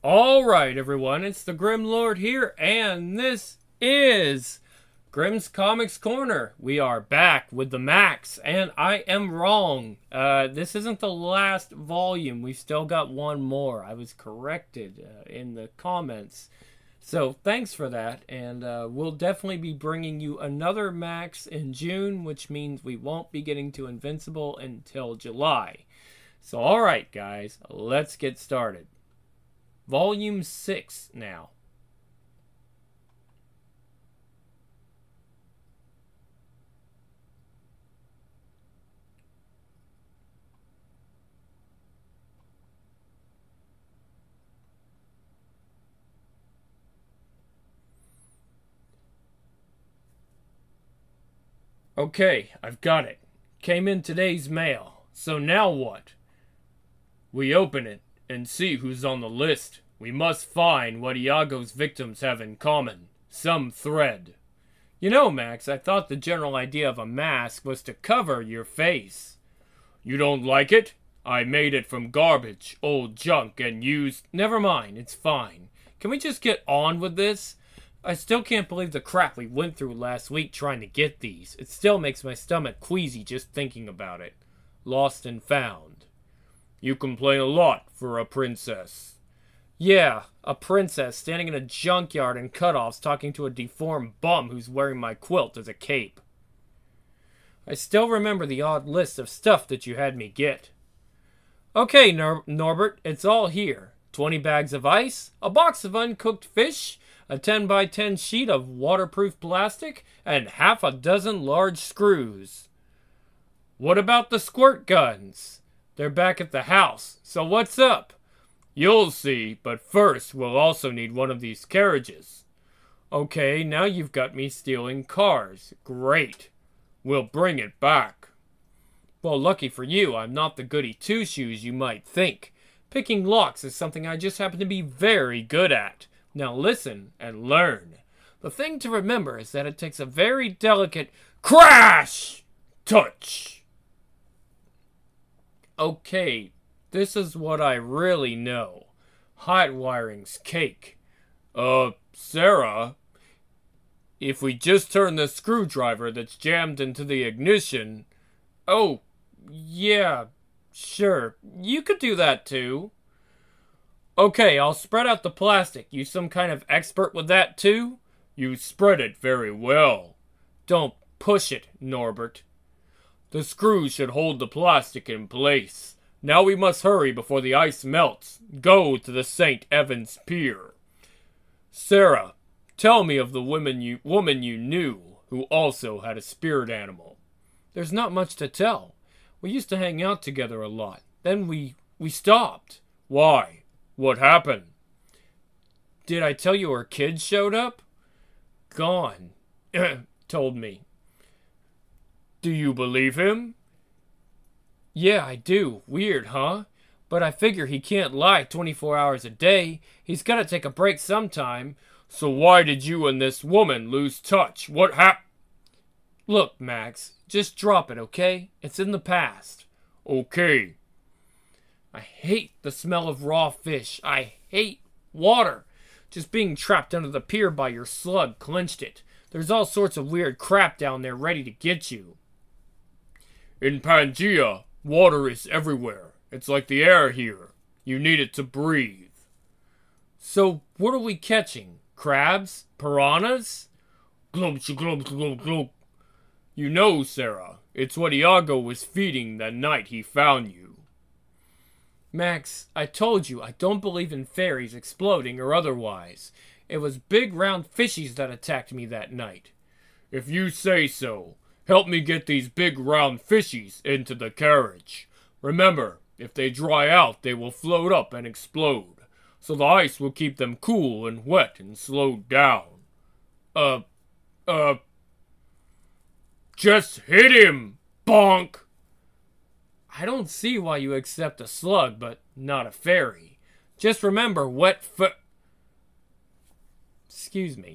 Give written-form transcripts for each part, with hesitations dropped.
Alright, everyone, it's the Grim Lord here, and this is Grimm's Comics Corner. We are back with the Max, and I am wrong. This isn't the last volume. We've still got one more. I was corrected in the comments. So thanks for that, and we'll definitely be bringing you another Max in June, which means we won't be getting to Invincible until July. So alright, guys, let's get started. Volume 6 now. Okay, I've got it. Came in today's mail. So now what? We open it and see who's on the list. We must find what Iago's victims have in common. Some thread. You know, Max, I thought the general idea of a mask was to cover your face. You don't like it? I made it from garbage, old junk, and used... Never mind, it's fine. Can we just get on with this? I still can't believe the crap we went through last week trying to get these. It still makes my stomach queasy just thinking about it. Lost and found. You complain a lot for a princess. Yeah, a princess standing in a junkyard in cutoffs talking to a deformed bum who's wearing my quilt as a cape. I still remember the odd list of stuff that you had me get. Okay, Norbert, it's all here. 20 bags of ice, a box of uncooked fish, a 10 by 10 sheet of waterproof plastic, and half a dozen large screws. What about the squirt guns? They're back at the house, so what's up? You'll see, but first we'll also need one of these carriages. Okay, now you've got me stealing cars. Great. We'll bring it back. Well, lucky for you, I'm not the goody two-shoes you might think. Picking locks is something I just happen to be very good at. Now listen and learn. The thing to remember is that it takes a very delicate crash touch. Okay, this is what I really know. Hot wiring's cake. Sarah, if we just turn the screwdriver that's jammed into the ignition... Oh, yeah, sure. You could do that too. Okay, I'll spread out the plastic. You some kind of expert with that too? You spread it very well. Don't push it, Norbert. The screws should hold the plastic in place. Now we must hurry before the ice melts. Go to the St. Evans Pier. Sarah, tell me of the woman you knew who also had a spirit animal. There's not much to tell. We used to hang out together a lot. Then we stopped. Why? What happened? Did I tell you her kids showed up? Gone. Told me. Do you believe him? Yeah, I do. Weird, huh? But I figure he can't lie 24 hours a day. He's gotta take a break sometime. So why did you and this woman lose touch? What happened? Look, Max, just drop it, okay? It's in the past. Okay. I hate the smell of raw fish. I hate water. Just being trapped under the pier by your slug clenched it. There's all sorts of weird crap down there ready to get you. In Pangea, water is everywhere. It's like the air here. You need it to breathe. So, what are we catching? Crabs? Piranhas? Glub, glub, glub, glub. You know, Sarah, it's what Iago was feeding the night he found you. Max, I told you I don't believe in fairies exploding or otherwise. It was big round fishies that attacked me that night. If you say so. Help me get these big round fishies into the carriage. Remember, if they dry out, they will float up and explode. So the ice will keep them cool and wet and slowed down. Just hit him, bonk! I don't see why you accept a slug, but not a fairy. Just remember, Excuse me.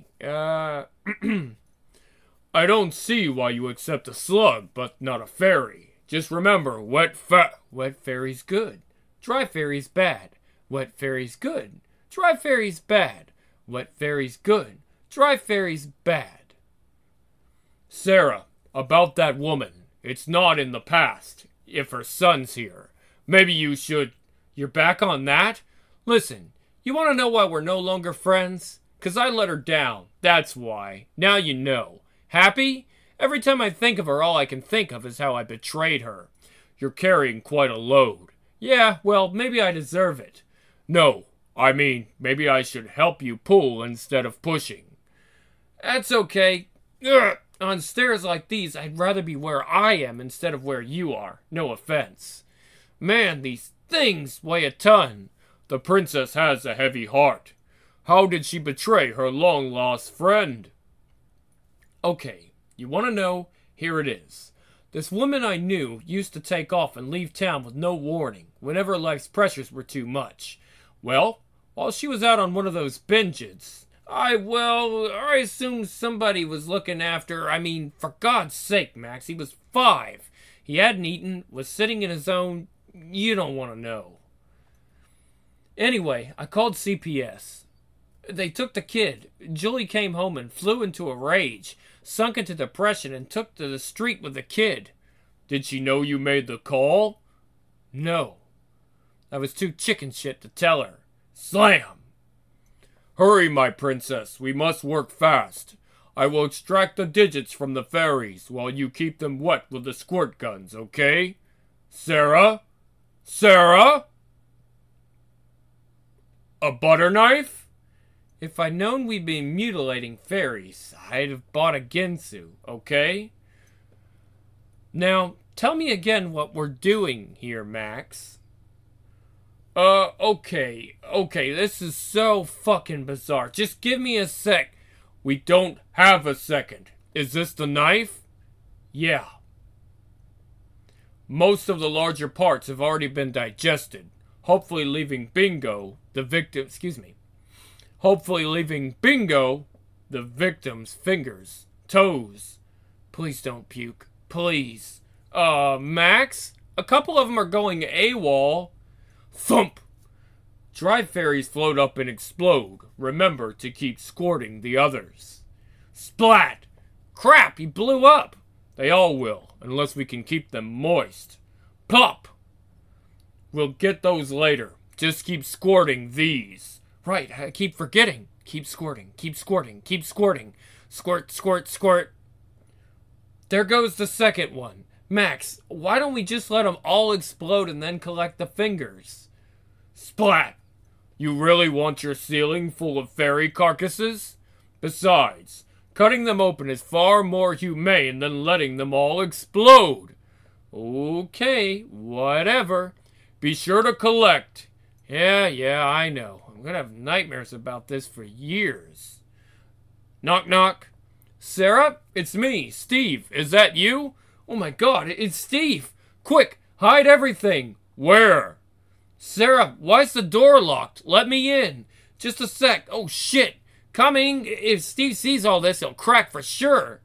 I don't see why you accept a slug, but not a fairy. Just remember, wet fairy's good. Dry fairy's bad. Wet fairy's good. Dry fairy's bad. Wet fairy's good. Dry fairy's bad. Sarah, about that woman. It's not in the past. If her son's here. Maybe you should... You're back on that? Listen, you want to know why we're no longer friends? 'Cause I let her down. That's why. Now you know. Happy? Every time I think of her, all I can think of is how I betrayed her. You're carrying quite a load. Yeah, well, maybe I deserve it. No, I mean, maybe I should help you pull instead of pushing. That's okay. Ugh. On stairs like these, I'd rather be where I am instead of where you are. No offense. Man, these things weigh a ton. The princess has a heavy heart. How did she betray her long-lost friend? Okay, you want to know? Here it is. This woman I knew used to take off and leave town with no warning whenever life's pressures were too much. Well, while she was out on one of those binges, I assumed somebody was looking after... I mean, for God's sake, Max, he was 5. He hadn't eaten, was sitting in his own... You don't want to know. Anyway, I called CPS. They took the kid. Julie came home and flew into a rage, sunk into depression, and took to the street with the kid. Did she know you made the call? No. I was too chicken shit to tell her. Slam! Hurry, my princess. We must work fast. I will extract the digits from the fairies while you keep them wet with the squirt guns, okay? Sarah? Sarah? A butter knife? If I'd known we'd been mutilating fairies, I'd have bought a Ginsu, okay? Now, tell me again what we're doing here, Max. Okay, this is so fucking bizarre. Just give me a sec. We don't have a second. Is this the knife? Yeah. Most of the larger parts have already been digested, hopefully leaving Bingo, the victim's fingers, toes. Please don't puke. Please. Max? A couple of them are going AWOL. Thump! Dry fairies float up and explode. Remember to keep squirting the others. Splat! Crap, he blew up! They all will, unless we can keep them moist. Plop! We'll get those later. Just keep squirting these. Right, I keep forgetting. Keep squirting, keep squirting, keep squirting. Squirt, squirt, squirt. There goes the second one. Max, why don't we just let them all explode and then collect the fingers? Splat! You really want your ceiling full of fairy carcasses? Besides, cutting them open is far more humane than letting them all explode. Okay, whatever. Be sure to collect. Yeah, I know. I'm gonna have nightmares about this for years. Knock, knock. Sarah, it's me, Steve. Is that you? Oh my God, it's Steve. Quick, hide everything. Where? Sarah, why's the door locked? Let me in. Just a sec. Oh shit. Coming. If Steve sees all this, he'll crack for sure.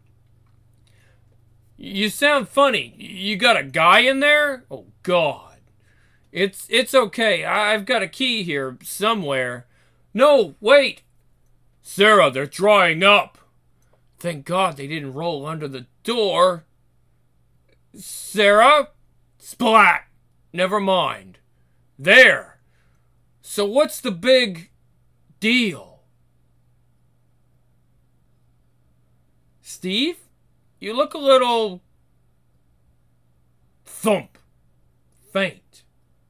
You sound funny. You got a guy in there? Oh God. It's okay. I've got a key here somewhere. No, wait. Sarah, they're drying up. Thank God they didn't roll under the door. Sarah? Splat. Never mind. There. So what's the big deal? Steve? You look a little... Thump. Faint.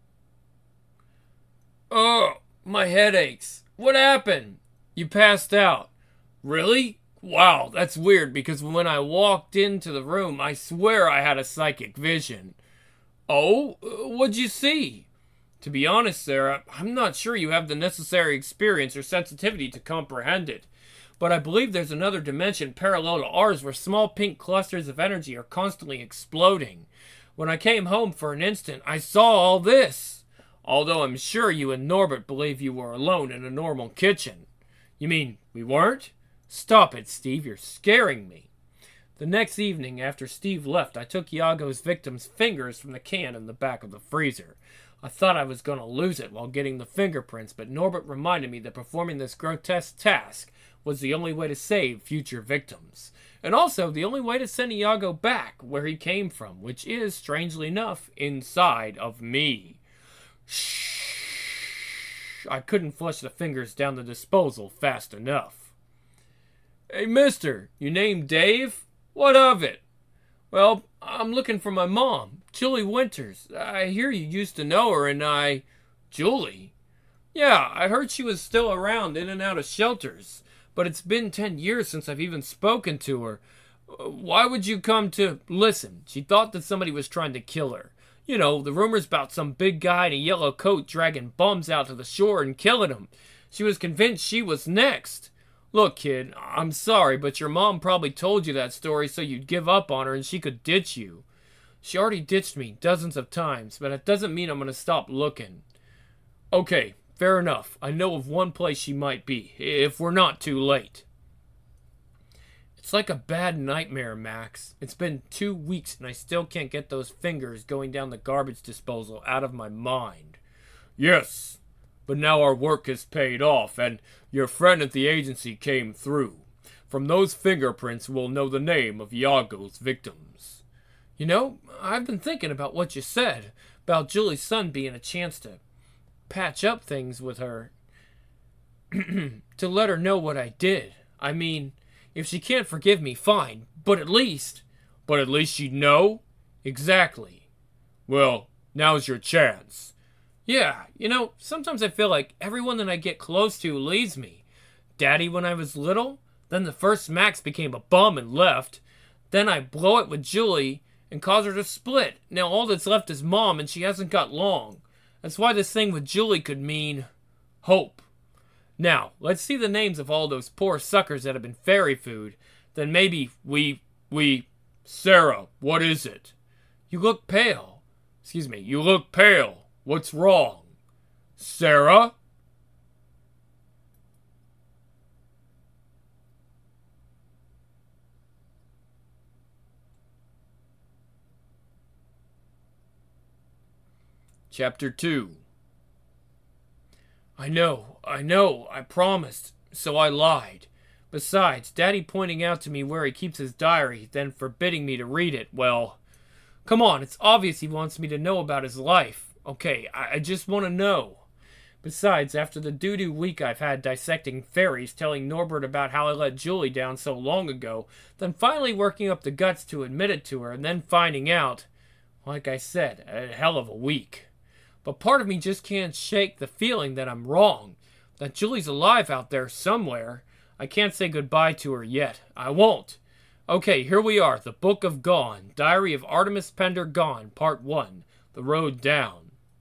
Oh, my head aches. What happened? You passed out. Really? Wow, that's weird because when I walked into the room, I swear I had a psychic vision. Oh? What'd you see? To be honest, Sarah, I'm not sure you have the necessary experience or sensitivity to comprehend it. But I believe there's another dimension parallel to ours where small pink clusters of energy are constantly exploding. When I came home for an instant, I saw all this. Although I'm sure you and Norbert believe you were alone in a normal kitchen. You mean we weren't? Stop it, Steve. You're scaring me. The next evening, after Steve left, I took Iago's victim's fingers from the can in the back of the freezer. I thought I was going to lose it while getting the fingerprints, but Norbert reminded me that performing this grotesque task was the only way to save future victims. And also the only way to send Iago back where he came from, which is, strangely enough, inside of me. Shh. I couldn't flush the fingers down the disposal fast enough. Hey, mister, you named Dave? What of it? Well, I'm looking for my mom, Julie Winters. I hear you used to know her, and Julie? Yeah, I heard she was still around in and out of shelters, but it's been 10 years since I've even spoken to her. Why would you come to... Listen, she thought that somebody was trying to kill her. You know, the rumors about some big guy in a yellow coat dragging bums out to the shore and killing them. She was convinced she was next. Look, kid, I'm sorry, but your mom probably told you that story so you'd give up on her and she could ditch you. She already ditched me dozens of times, but it doesn't mean I'm going to stop looking. Okay, fair enough. I know of one place she might be, if we're not too late. It's like a bad nightmare, Max. It's been 2 weeks and I still can't get those fingers going down the garbage disposal out of my mind. Yes, but now our work has paid off and your friend at the agency came through. From those fingerprints we'll know the name of Iago's victims. You know, I've been thinking about what you said, about Julie's son being a chance to patch up things with her. To let her know what I did. I mean, if she can't forgive me, fine, but at least... But at least she'd know? Exactly. Well, now's your chance. Yeah, you know, sometimes I feel like everyone that I get close to leaves me. Daddy when I was little, then the first Max became a bum and left, then I blow it with Julie and cause her to split. Now all that's left is Mom and she hasn't got long. That's why this thing with Julie could mean hope. Now, let's see the names of all those poor suckers that have been fairy food. Then maybe Sarah, what is it? You look pale. Excuse me, you look pale. What's wrong? Sarah? Chapter 2. I know, I promised, so I lied. Besides, Daddy pointing out to me where he keeps his diary, then forbidding me to read it, well... Come on, it's obvious he wants me to know about his life. Okay, I just want to know. Besides, after the doo-doo week I've had dissecting fairies, telling Norbert about how I let Julie down so long ago, then finally working up the guts to admit it to her, and then finding out, like I said, a hell of a week. But part of me just can't shake the feeling that I'm wrong, that Julie's alive out there somewhere. I can't say goodbye to her yet. I won't. Okay, here we are, the Book of Gone, Diary of Artemis Pender Gone, Part 1, The Road Down.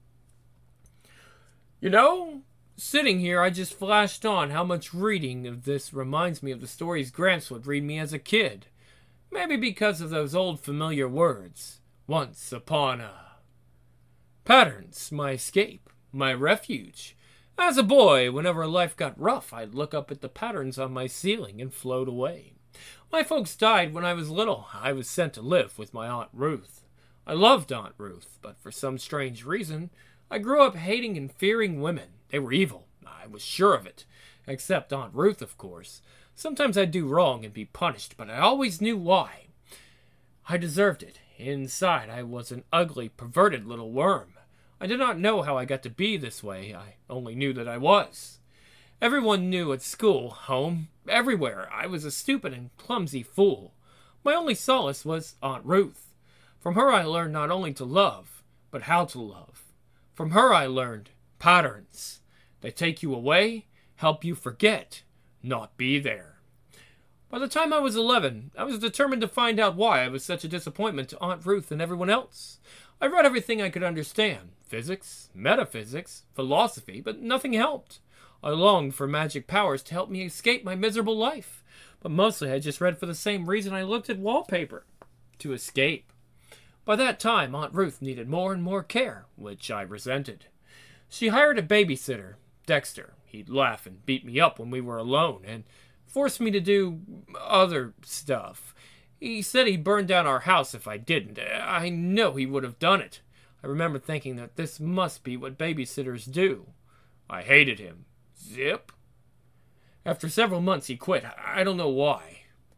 You know, sitting here, I just flashed on how much reading of this reminds me of the stories Gramps would read me as a kid. Maybe because of those old familiar words. Once upon a... Patterns, my escape, my refuge. As a boy, whenever life got rough, I'd look up at the patterns on my ceiling and float away. My folks died when I was little. I was sent to live with my Aunt Ruth. I loved Aunt Ruth, but for some strange reason, I grew up hating and fearing women. They were evil. I was sure of it. Except Aunt Ruth, of course. Sometimes I'd do wrong and be punished, but I always knew why. I deserved it. Inside, I was an ugly, perverted little worm. I did not know how I got to be this way. I only knew that I was. Everyone knew at school, home, everywhere. I was a stupid and clumsy fool. My only solace was Aunt Ruth. From her I learned not only to love, but how to love. From her I learned patterns. They take you away, help you forget, not be there. By the time I was 11, I was determined to find out why I was such a disappointment to Aunt Ruth and everyone else. I read everything I could understand. Physics, metaphysics, philosophy, but nothing helped. I longed for magic powers to help me escape my miserable life. But mostly I just read for the same reason I looked at wallpaper. To escape. By that time, Aunt Ruth needed more and more care, which I resented. She hired a babysitter, Dexter. He'd laugh and beat me up when we were alone, and forced me to do other stuff. He said he'd burn down our house if I didn't. I know he would have done it. I remember thinking that this must be what babysitters do. I hated him. Zip. After several months, he quit. I don't know why.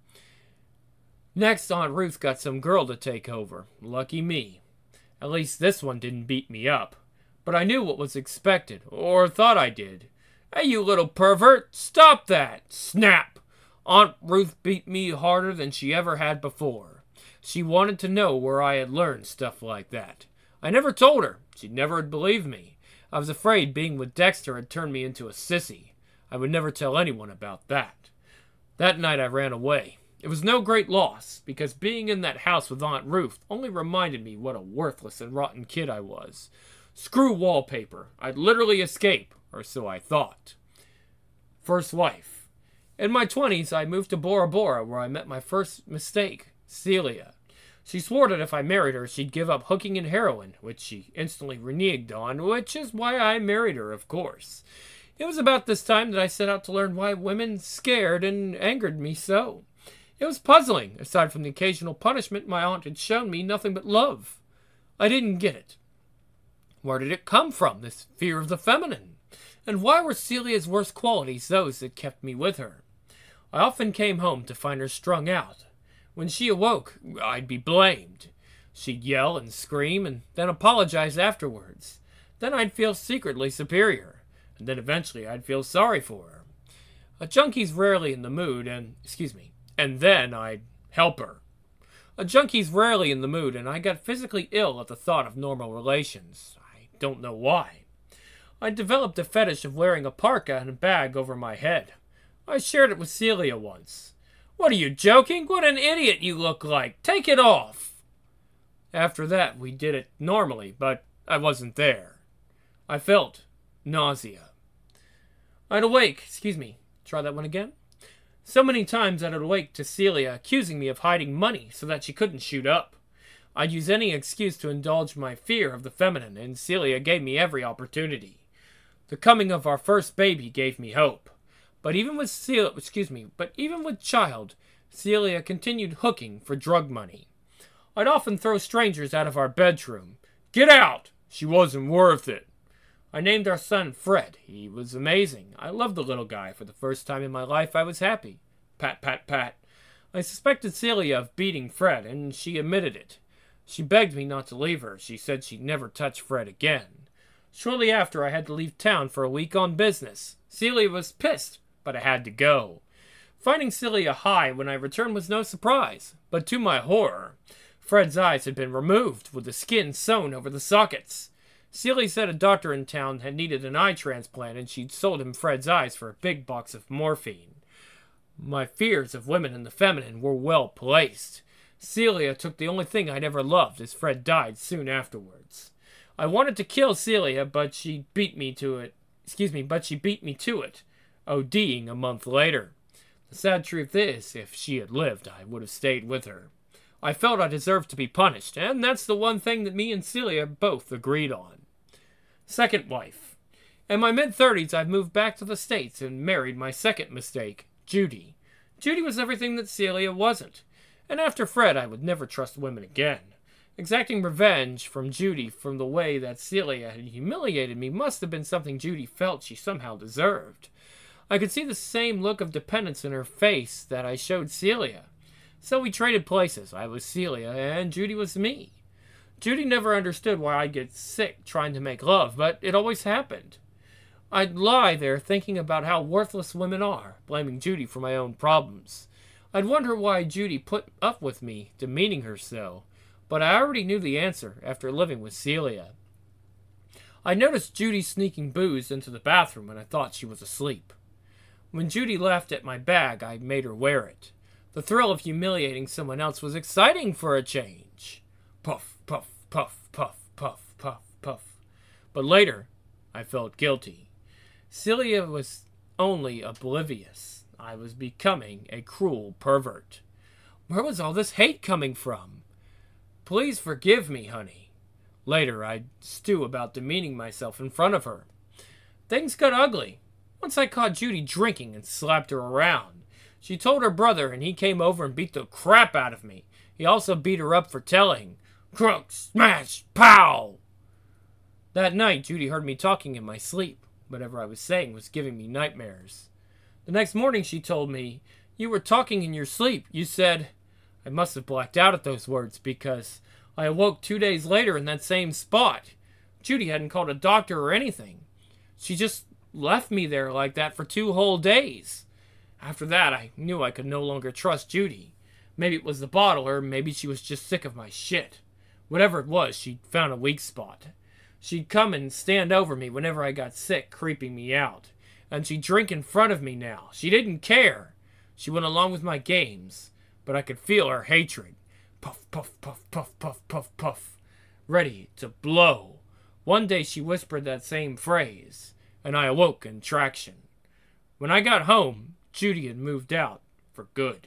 Next, Aunt Ruth got some girl to take over. Lucky me. At least this one didn't beat me up. But I knew what was expected, or thought I did. Hey, you little pervert, stop that! Snap! Aunt Ruth beat me harder than she ever had before. She wanted to know where I had learned stuff like that. I never told her. She never had believed me. I was afraid being with Dexter had turned me into a sissy. I would never tell anyone about that. That night I ran away. It was no great loss, because being in that house with Aunt Ruth only reminded me what a worthless and rotten kid I was. Screw wallpaper. I'd literally escape, or so I thought. First wife. In my 20s, I moved to Bora Bora, where I met my first mistake, Celia. She swore that if I married her, she'd give up hooking and heroin, which she instantly reneged on, which is why I married her, of course. It was about this time that I set out to learn why women scared and angered me so. It was puzzling. Aside from the occasional punishment, my aunt had shown me nothing but love. I didn't get it. Where did it come from, this fear of the feminine? And why were Celia's worst qualities those that kept me with her? I often came home to find her strung out. When she awoke, I'd be blamed. She'd yell and scream and then apologize afterwards. Then I'd feel secretly superior. And then eventually I'd feel sorry for her. A junkie's rarely in the mood and then I'd help her. A junkie's rarely in the mood, and I got physically ill at the thought of normal relations. I don't know why. I developed a fetish of wearing a parka and a bag over my head. I shared it with Celia once. What are you, joking? What an idiot you look like! Take it off! After that, we did it normally, but I wasn't there. I felt nausea. I'd awake, try that one again? So many times I'd awake to Celia accusing me of hiding money so that she couldn't shoot up. I'd use any excuse to indulge my fear of the feminine, and Celia gave me every opportunity. The coming of our first baby gave me hope. But even with child, Celia continued hooking for drug money. I'd often throw strangers out of our bedroom. Get out! She wasn't worth it. I named our son Fred. He was amazing. I loved the little guy. For the first time in my life, I was happy. Pat, pat, pat. I suspected Celia of beating Fred, and she admitted it. She begged me not to leave her. She said she'd never touch Fred again. Shortly after, I had to leave town for a week on business. Celia was pissed, but I had to go. Finding Celia high when I returned was no surprise, but to my horror, Fred's eyes had been removed with the skin sewn over the sockets. Celia said a doctor in town had needed an eye transplant, and she'd sold him Fred's eyes for a big box of morphine. My fears of women and the feminine were well placed. Celia took the only thing I'd ever loved, as Fred died soon afterwards. I wanted to kill Celia, but she beat me to it, ODing a month later. The sad truth is, if she had lived, I would have stayed with her. I felt I deserved to be punished, and that's the one thing that me and Celia both agreed on. Second wife. In my mid-30s, I moved back to the States and married my second mistake, Judy. Judy was everything that Celia wasn't. And after Fred, I would never trust women again. Exacting revenge from Judy from the way that Celia had humiliated me must have been something Judy felt she somehow deserved. I could see the same look of dependence in her face that I showed Celia. So we traded places. I was Celia, and Judy was me. Judy never understood why I'd get sick trying to make love, but it always happened. I'd lie there thinking about how worthless women are, blaming Judy for my own problems. I'd wonder why Judy put up with me, demeaning her so, but I already knew the answer after living with Celia. I noticed Judy sneaking booze into the bathroom when I thought she was asleep. When Judy laughed at my bag, I made her wear it. The thrill of humiliating someone else was exciting for a change. Puff, puff, puff, puff, puff, puff, puff. But later, I felt guilty. Celia was only oblivious. I was becoming a cruel pervert. Where was all this hate coming from? Please forgive me, honey. Later, I'd stew about demeaning myself in front of her. Things got ugly. Once I caught Judy drinking and slapped her around. She told her brother, and he came over and beat the crap out of me. He also beat her up for telling. Crunk, smash, pow! That night, Judy heard me talking in my sleep. Whatever I was saying was giving me nightmares. The next morning, she told me, "You were talking in your sleep. You said..." I must have blacked out at those words because I awoke 2 days later in that same spot. Judy hadn't called a doctor or anything. She just left me there like that for 2 whole days. After that, I knew I could no longer trust Judy. Maybe it was the bottle, or maybe she was just sick of my shit. Whatever it was, she'd found a weak spot. She'd come and stand over me whenever I got sick, creeping me out. And she'd drink in front of me now. She didn't care. She went along with my games. But I could feel her hatred. Puff, puff, puff, puff, puff, puff, puff. Ready to blow. One day she whispered that same phrase, and I awoke in traction. When I got home, Judy had moved out for good.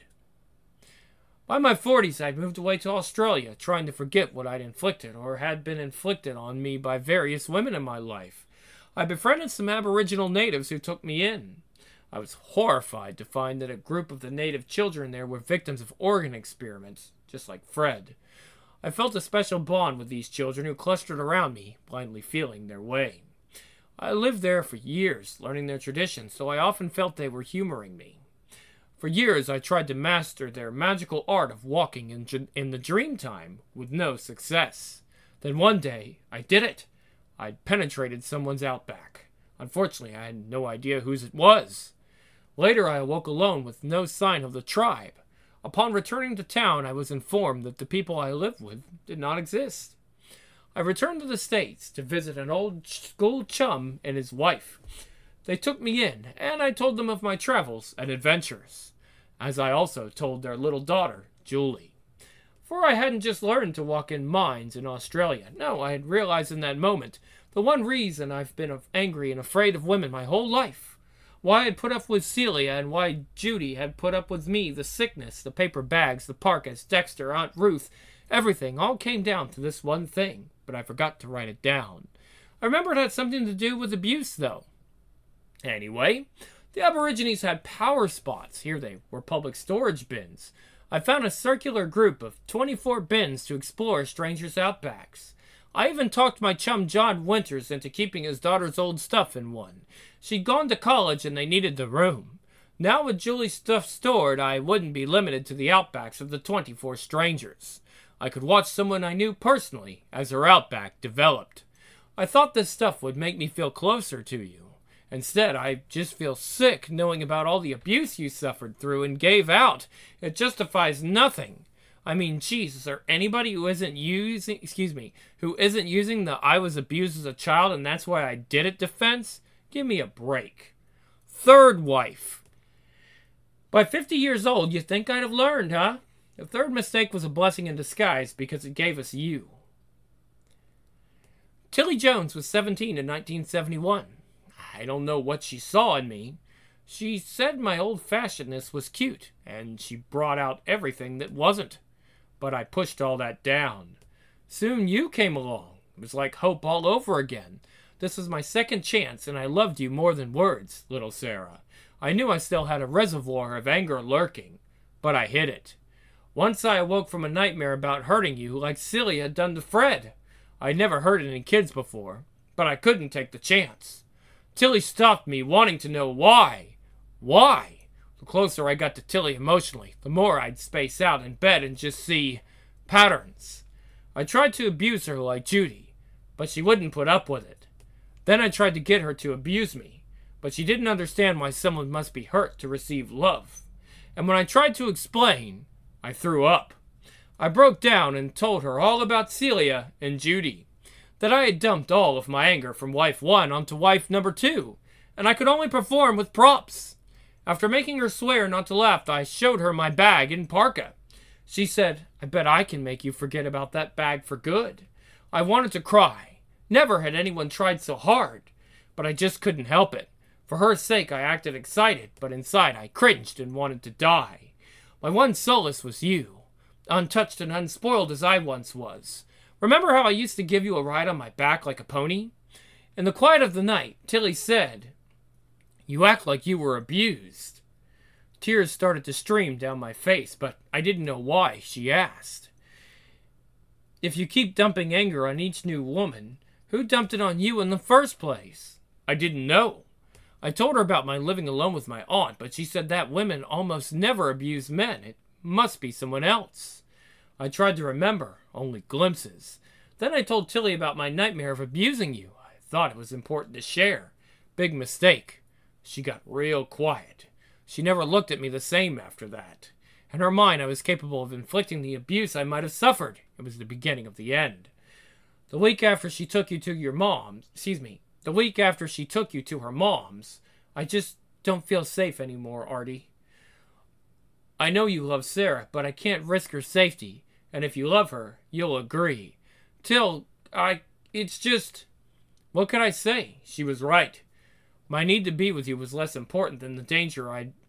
By my 40s, I'd moved away to Australia, trying to forget what I'd inflicted or had been inflicted on me by various women in my life. I befriended some Aboriginal natives who took me in. I was horrified to find that a group of the native children there were victims of organ experiments, just like Fred. I felt a special bond with these children who clustered around me, blindly feeling their way. I lived there for years, learning their traditions, so I often felt they were humoring me. For years, I tried to master their magical art of walking in the dream time, with no success. Then one day, I did it. I'd penetrated someone's outback. Unfortunately, I had no idea whose it was. Later, I awoke alone with no sign of the tribe. Upon returning to town, I was informed that the people I lived with did not exist. I returned to the States to visit an old school chum and his wife. They took me in, and I told them of my travels and adventures, as I also told their little daughter, Julie. For I hadn't just learned to walk in mines in Australia. No, I had realized in that moment the one reason I've been angry and afraid of women my whole life. Why I had put up with Celia and why Judy had put up with me, the sickness, the paper bags, the parkas, Dexter, Aunt Ruth, everything all came down to this one thing, but I forgot to write it down. I remember it had something to do with abuse, though. Anyway, the Aborigines had power spots. Here they were public storage bins. I found a circular group of 24 bins to explore strangers' outbacks. I even talked my chum John Winters into keeping his daughter's old stuff in one. She'd gone to college and they needed the room. Now with Julie's stuff stored, I wouldn't be limited to the outbacks of the 24 strangers. I could watch someone I knew personally as her outback developed. I thought this stuff would make me feel closer to you. Instead, I just feel sick knowing about all the abuse you suffered through and gave out. It justifies nothing. I mean, geez, is there anybody who isn't using the "I was abused as a child and that's why I did it" defense? Give me a break. Third wife. By 50 years old, you think I'd have learned, huh? The third mistake was a blessing in disguise because it gave us you. Tilly Jones was 17 in 1971. I don't know what she saw in me. She said my old-fashionedness was cute, and she brought out everything that wasn't. But I pushed all that down. Soon you came along. It was like hope all over again. This was my second chance, and I loved you more than words, little Sarah. I knew I still had a reservoir of anger lurking, but I hid it. Once I awoke from a nightmare about hurting you like Celia had done to Fred. I'd never hurt any kids before, but I couldn't take the chance. Tilly stopped me, wanting to know why. Why? The closer I got to Tilly emotionally, the more I'd space out in bed and just see patterns. I tried to abuse her like Judy, but she wouldn't put up with it. Then I tried to get her to abuse me, but she didn't understand why someone must be hurt to receive love. And when I tried to explain, I threw up. I broke down and told her all about Celia and Judy, that I had dumped all of my anger from wife 1 onto wife number 2, and I could only perform with props. After making her swear not to laugh, I showed her my bag and parka. She said, "I bet I can make you forget about that bag for good." I wanted to cry. Never had anyone tried so hard, but I just couldn't help it. For her sake, I acted excited, but inside I cringed and wanted to die. My one solace was you, untouched and unspoiled as I once was. Remember how I used to give you a ride on my back like a pony? In the quiet of the night, Tilly said, "You act like you were abused." Tears started to stream down my face, but I didn't know why. She asked, "If you keep dumping anger on each new woman, Who dumped it on you in the first place? I didn't know. I told her about my living alone with my aunt, but she said that women almost never abuse men. It must be someone else. I tried to remember, only glimpses. Then I told Tilly about my nightmare of abusing you. I thought it was important to share. Big mistake. She got real quiet. She never looked at me the same after that. In her mind, I was capable of inflicting the abuse I might have suffered. It was the beginning of the end. The week after she took you to her mom's, I just don't feel safe anymore, Artie. I know you love Sarah, but I can't risk her safety. And if you love her, you'll agree. It's just... What could I say? She was right. My need to be with you was less important than the danger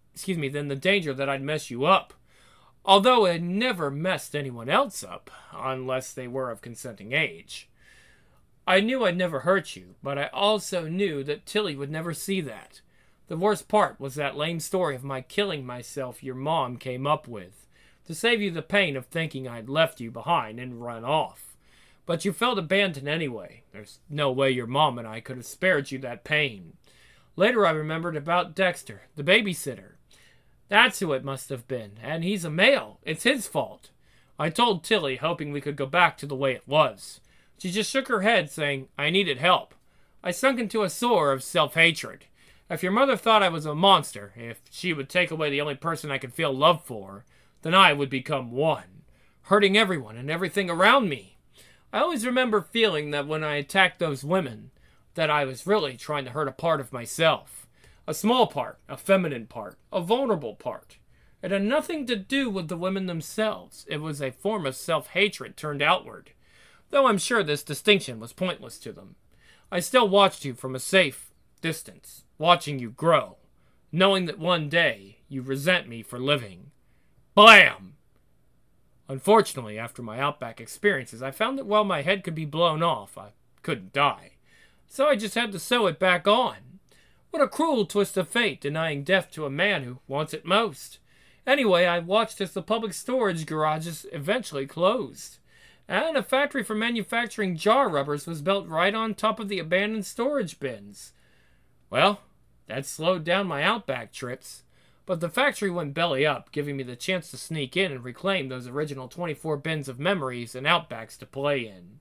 that I'd mess you up. Although I never messed anyone else up, unless they were of consenting age. I knew I'd never hurt you, but I also knew that Tilly would never see that. The worst part was that lame story of my killing myself your mom came up with, to save you the pain of thinking I'd left you behind and run off. But you felt abandoned anyway. There's no way your mom and I could have spared you that pain. Later I remembered about Dexter, the babysitter. That's who it must have been, and he's a male. It's his fault. I told Tilly, hoping we could go back to the way it was. She just shook her head, saying I needed help. I sunk into a sewer of self-hatred. If your mother thought I was a monster, if she would take away the only person I could feel love for, then I would become one, hurting everyone and everything around me. I always remember feeling that when I attacked those women, that I was really trying to hurt a part of myself. A small part, a feminine part, a vulnerable part. It had nothing to do with the women themselves. It was a form of self-hatred turned outward. Though I'm sure this distinction was pointless to them. I still watched you from a safe distance, watching you grow, knowing that one day you resent me for living. Blam! Unfortunately, after my Outback experiences, I found that while my head could be blown off, I couldn't die. So I just had to sew it back on. What a cruel twist of fate, denying death to a man who wants it most. Anyway, I watched as the public storage garages eventually closed, and a factory for manufacturing jar rubbers was built right on top of the abandoned storage bins. Well, that slowed down my Outback trips, but the factory went belly up, giving me the chance to sneak in and reclaim those original 24 bins of memories and Outbacks to play in.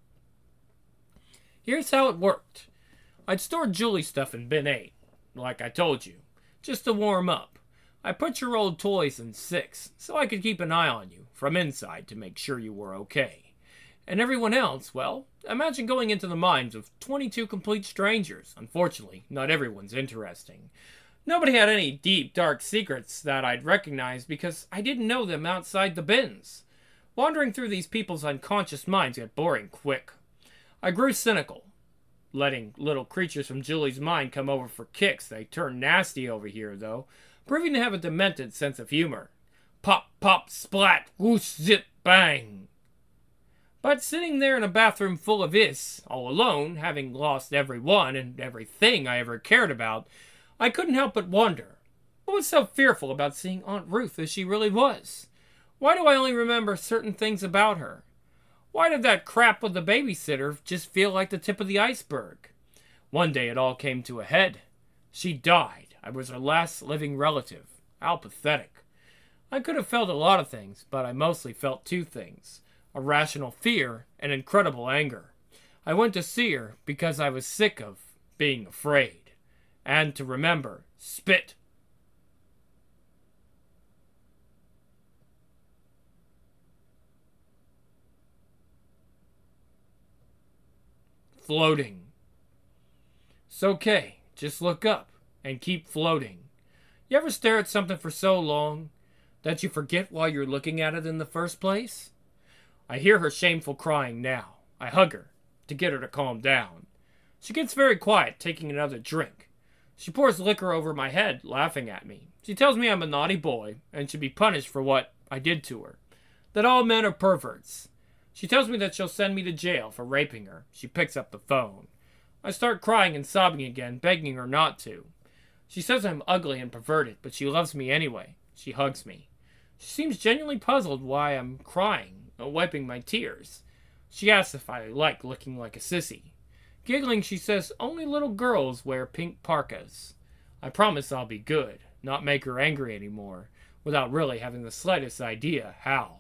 Here's how it worked. I'd stored Julie's stuff in bin 8, like I told you, just to warm up. I put your old toys in 6, so I could keep an eye on you, from inside, to make sure you were okay. And everyone else, well, imagine going into the minds of 22 complete strangers. Unfortunately, not everyone's interesting. Nobody had any deep, dark secrets that I'd recognize because I didn't know them outside the bins. Wandering through these people's unconscious minds got boring quick. I grew cynical. Letting little creatures from Julie's mind come over for kicks, they turn nasty over here, though, proving to have a demented sense of humor. Pop, pop, splat, whoosh, zip, bang. But sitting there in a bathroom full of this, all alone, having lost everyone and everything I ever cared about, I couldn't help but wonder, what was so fearful about seeing Aunt Ruth as she really was? Why do I only remember certain things about her? Why did that crap with the babysitter just feel like the tip of the iceberg? One day it all came to a head. She died. I was her last living relative. How pathetic. I could have felt a lot of things, but I mostly felt two things. A rational fear and incredible anger. I went to see her because I was sick of being afraid. And to remember, spit. Floating. It's okay. Just look up and keep floating. You ever stare at something for so long that you forget why you're looking at it in the first place? I hear her shameful crying now. I hug her to get her to calm down. She gets very quiet, taking another drink. She pours liquor over my head, laughing at me. She tells me I'm a naughty boy and should be punished for what I did to her. That all men are perverts. She tells me that she'll send me to jail for raping her. She picks up the phone. I start crying and sobbing again, begging her not to. She says I'm ugly and perverted, but she loves me anyway. She hugs me. She seems genuinely puzzled why I'm crying, wiping my tears. She asks if I like looking like a sissy. Giggling, she says only little girls wear pink parkas. I promise I'll be good, not make her angry anymore, without really having the slightest idea how.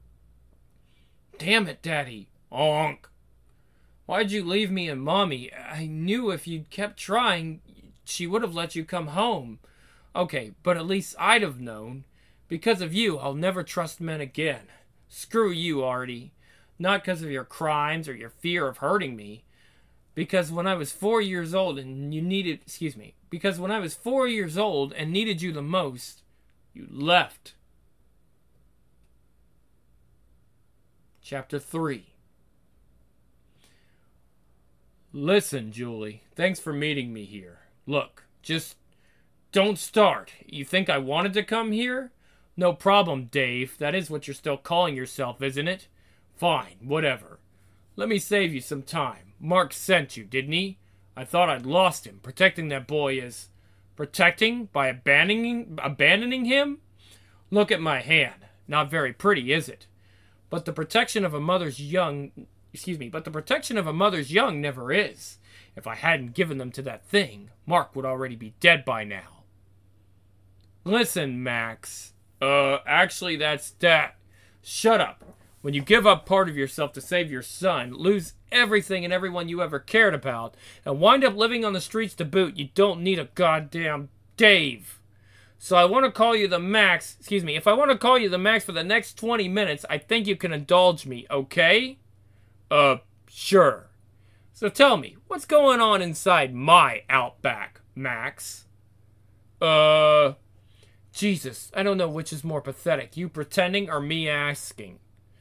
Damn it, Daddy. Onk. Why'd you leave me and Mommy? I knew if you'd kept trying, she would have let you come home. Okay, but at least I'd have known. Because of you, I'll never trust men again. Screw you, Artie. Not because of your crimes or your fear of hurting me. Because when I was 4 years old and because when I was 4 years old and needed you the most, you left. Chapter 3. Listen, Julie, thanks for meeting me here. Look, just don't start. You think I wanted to come here? No problem, Dave. That is what you're still calling yourself, isn't it? Fine, whatever. Let me save you some time. Mark sent you, didn't he? I thought I'd lost him. Protecting that boy is... Protecting? By abandoning him? Look at my hand. Not very pretty, is it? But the protection of a mother's young never is. If I hadn't given them to that thing, Mark would already be dead by now. Listen, Max. Actually, that's that. Shut up. When you give up part of yourself to save your son, lose everything and everyone you ever cared about, and wind up living on the streets to boot, you don't need a goddamn Dave. So I want to call you the Max, if I want to call you the Max for the next 20 minutes, I think you can indulge me, okay? Sure. So tell me, what's going on inside my Outback, Max? Jesus, I don't know which is more pathetic, you pretending or me asking.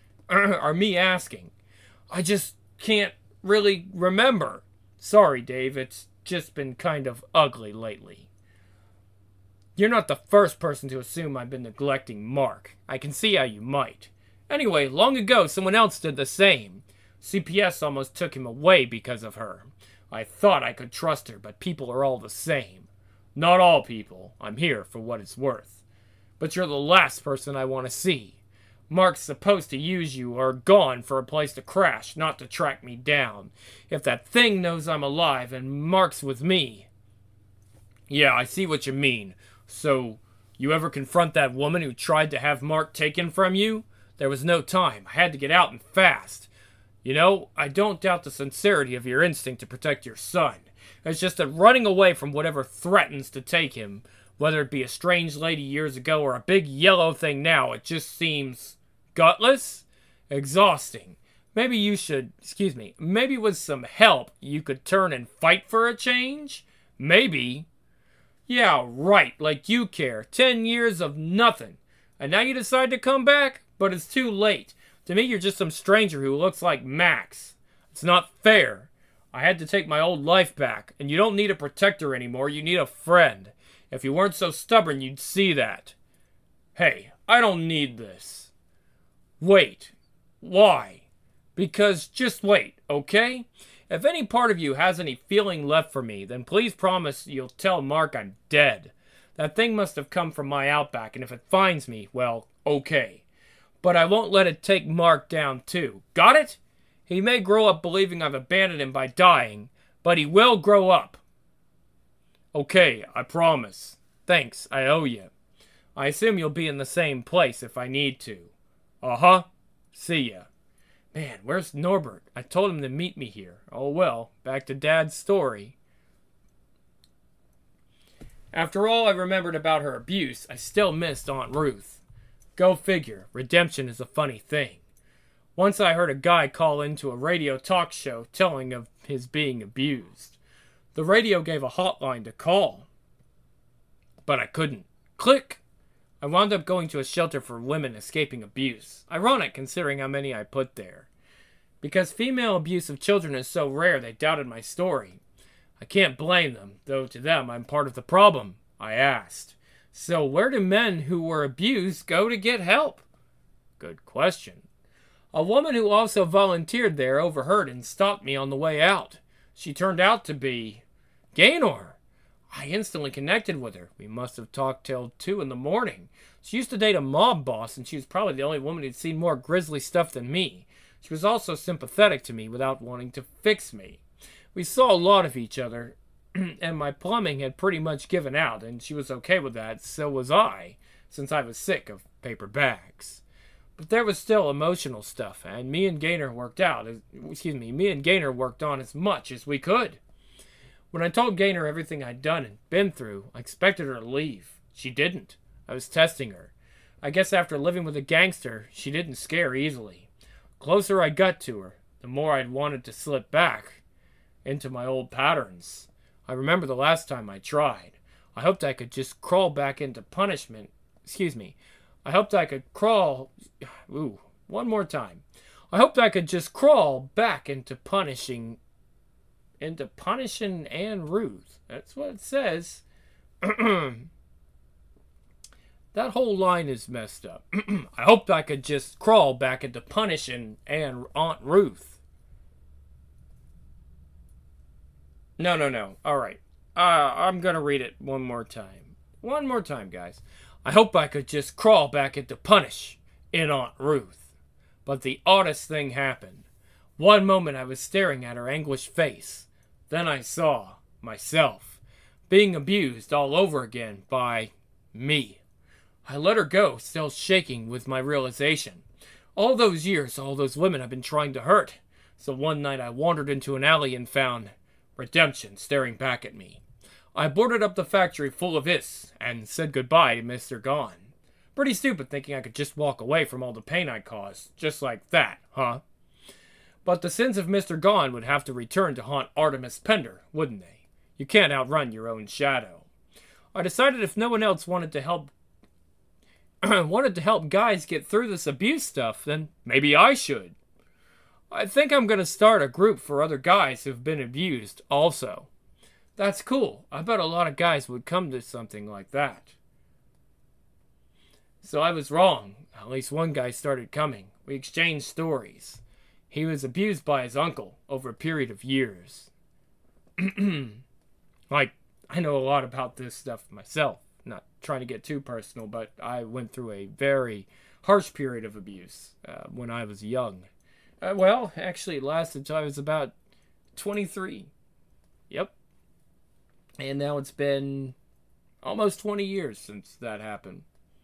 I just can't really remember. Sorry, Dave, it's just been kind of ugly lately. You're not the first person to assume I've been neglecting Mark. I can see how you might. Anyway, long ago, someone else did the same. CPS almost took him away because of her. I thought I could trust her, but people are all the same. Not all people. I'm here for what it's worth. But you're the last person I want to see. Mark's supposed to use you or gone for a place to crash, not to track me down. If that thing knows I'm alive and Mark's with me... Yeah, I see what you mean. So, you ever confront that woman who tried to have Mark taken from you? There was no time. I had to get out and fast. You know, I don't doubt the sincerity of your instinct to protect your son. It's just that running away from whatever threatens to take him, whether it be a strange lady years ago or a big yellow thing now, it just seems... gutless? Exhausting. Maybe you should, maybe with some help you could turn and fight for a change? Maybe. Yeah, right, like you care. 10 years of nothing. And now you decide to come back? But it's too late. To me, you're just some stranger who looks like Max. It's not fair. I had to take my old life back, and you don't need a protector anymore, you need a friend. If you weren't so stubborn, you'd see that. Hey, I don't need this. Wait. Why? Because just wait, okay? If any part of you has any feeling left for me, then please promise you'll tell Mark I'm dead. That thing must have come from my Outback, and if it finds me, well, okay. But I won't let it take Mark down too. Got it? He may grow up believing I've abandoned him by dying, but he will grow up. Okay, I promise. Thanks, I owe you. I assume you'll be in the same place if I need to. Uh-huh. See ya. Man, where's Norbert? I told him to meet me here. Oh well, back to Dad's story. After all I remembered about her abuse, I still missed Aunt Ruth. Go figure, redemption is a funny thing. Once I heard a guy call into a radio talk show telling of his being abused. The radio gave a hotline to call. But I couldn't. Click! I wound up going to a shelter for women escaping abuse. Ironic considering how many I put there. Because female abuse of children is so rare, they doubted my story. I can't blame them, though to them I'm part of the problem. I asked. So where do men who were abused go to get help? Good question. A woman who also volunteered there overheard and stopped me on the way out. She turned out to be... Gaynor! I instantly connected with her. We must have talked till 2 a.m. She used to date a mob boss, and she was probably the only woman who'd seen more grisly stuff than me. She was also sympathetic to me without wanting to fix me. We saw a lot of each other, and my plumbing had pretty much given out, and she was okay with that, so was I, since I was sick of paper bags. But there was still emotional stuff, and me and Gaynor worked on as much as we could. When I told Gaynor everything I'd done and been through, I expected her to leave. She didn't. I was testing her. I guess after living with a gangster, she didn't scare easily. The closer I got to her, the more I'd wanted to slip back into my old patterns. I remember the last time I tried. I hoped I could just crawl back into punishment. I hoped I could crawl... one more time. I hoped I could just crawl back into punishing Anne Ruth. That's what it says. That whole line is messed up. I hoped I could just crawl back into punishing Aunt Ruth. No. All right. I'm going to read it one more time. One more time, guys. I hope I could just crawl back into punish in Aunt Ruth. But the oddest thing happened. One moment I was staring at her anguished face. Then I saw myself being abused all over again by me. I let her go, still shaking with my realization. All those years, all those women I've been trying to hurt. So one night I wandered into an alley and found redemption staring back at me. I boarded up the factory full of this and said goodbye to Mr. Gone. Pretty stupid thinking I could just walk away from all the pain I caused. Just like that, huh? But the sins of Mr. Gone would have to return to haunt Artemis Pender, wouldn't they? You can't outrun your own shadow. I decided if no one else wanted to help guys get through this abuse stuff, then maybe I should. I think I'm going to start a group for other guys who've been abused also. That's cool. I bet a lot of guys would come to something like that. So I was wrong. At least one guy started coming. We exchanged stories. He was abused by his uncle over a period of years. Like, I know a lot about this stuff myself. Not trying to get too personal, but I went through a very harsh period of abuse when I was young. Well, actually, it lasted until I was about 23. Yep. And now it's been almost 20 years since that happened.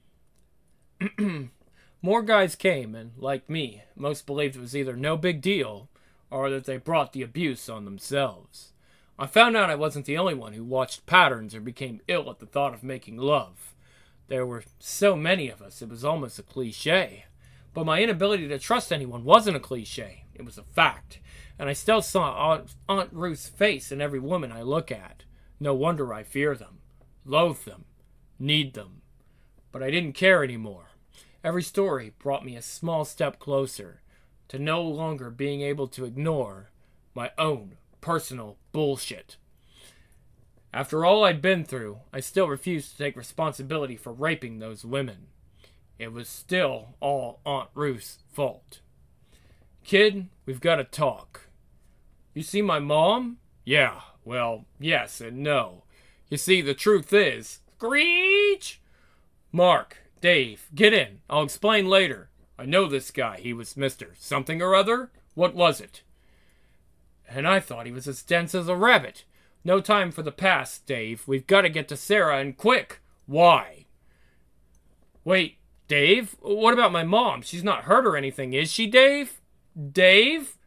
More guys came, and like me, most believed it was either no big deal or that they brought the abuse on themselves. I found out I wasn't the only one who watched patterns or became ill at the thought of making love. There were so many of us, it was almost a cliche. But my inability to trust anyone wasn't a cliche. It was a fact. And I still saw Aunt Ruth's face in every woman I look at. No wonder I fear them, loathe them, need them. But I didn't care anymore. Every story brought me a small step closer to no longer being able to ignore my own personal bullshit. After all I'd been through, I still refused to take responsibility for raping those women. It was still all Aunt Ruth's fault. Kid, we've got to talk. You see my mom? Yeah, well, yes and no. You see, the truth is... Screech! Mark, Dave, get in. I'll explain later. I know this guy. He was Mr. Something or other. What was it? And I thought he was as dense as a rabbit. No time for the past, Dave. We've got to get to Sarah, and quick. Why? Wait, Dave? What about my mom? She's not hurt or anything, is she, Dave? Dave?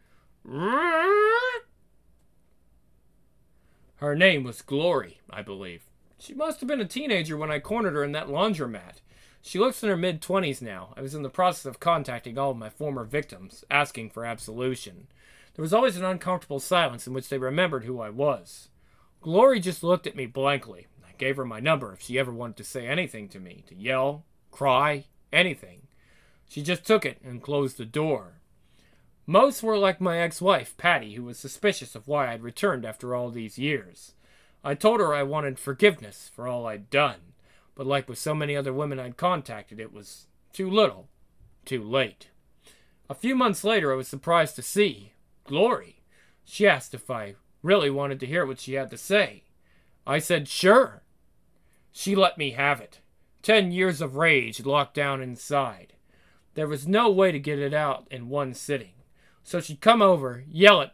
Her name was Glory, I believe. She must have been a teenager when I cornered her in that laundromat. She looks in her mid-20s now. I was in the process of contacting all of my former victims, asking for absolution. There was always an uncomfortable silence in which they remembered who I was. Glory just looked at me blankly. I gave her my number if she ever wanted to say anything to me, to yell, cry, anything. She just took it and closed the door. Most were like my ex-wife, Patty, who was suspicious of why I'd returned after all these years. I told her I wanted forgiveness for all I'd done, but like with so many other women I'd contacted, it was too little, too late. A few months later, I was surprised to see Glory. She asked if I really wanted to hear what she had to say. I said, sure. She let me have it. 10 years of rage locked down inside. There was no way to get it out in one sitting. So she'd come over, yell at me,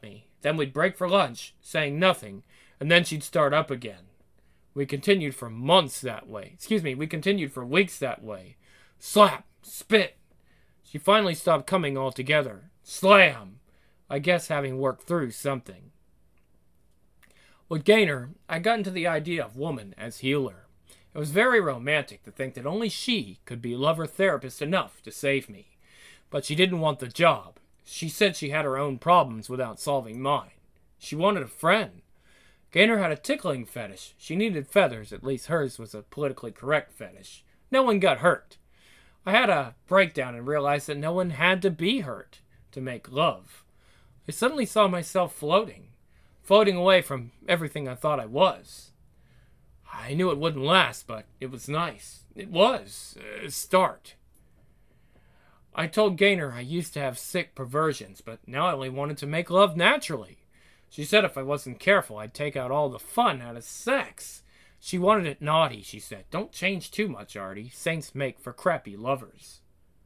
Then we'd break for lunch, saying nothing, and then she'd start up again. We continued for months that way. We continued for weeks that way. Slap! Spit! She finally stopped coming altogether. Slam! I guess having worked through something. With Gaynor, I got into the idea of woman as healer. It was very romantic to think that only she could be lover therapist enough to save me. But she didn't want the job. She said she had her own problems without solving mine. She wanted a friend. Gaynor had a tickling fetish. She needed feathers, at least hers was a politically correct fetish. No one got hurt. I had a breakdown and realized that no one had to be hurt to make love. I suddenly saw myself floating away from everything I thought I was. I knew it wouldn't last, but it was nice. It was a start. I told Gaynor I used to have sick perversions, but now I only wanted to make love naturally. She said if I wasn't careful, I'd take out all the fun out of sex. She wanted it naughty, she said. Don't change too much, Artie. Saints make for crappy lovers.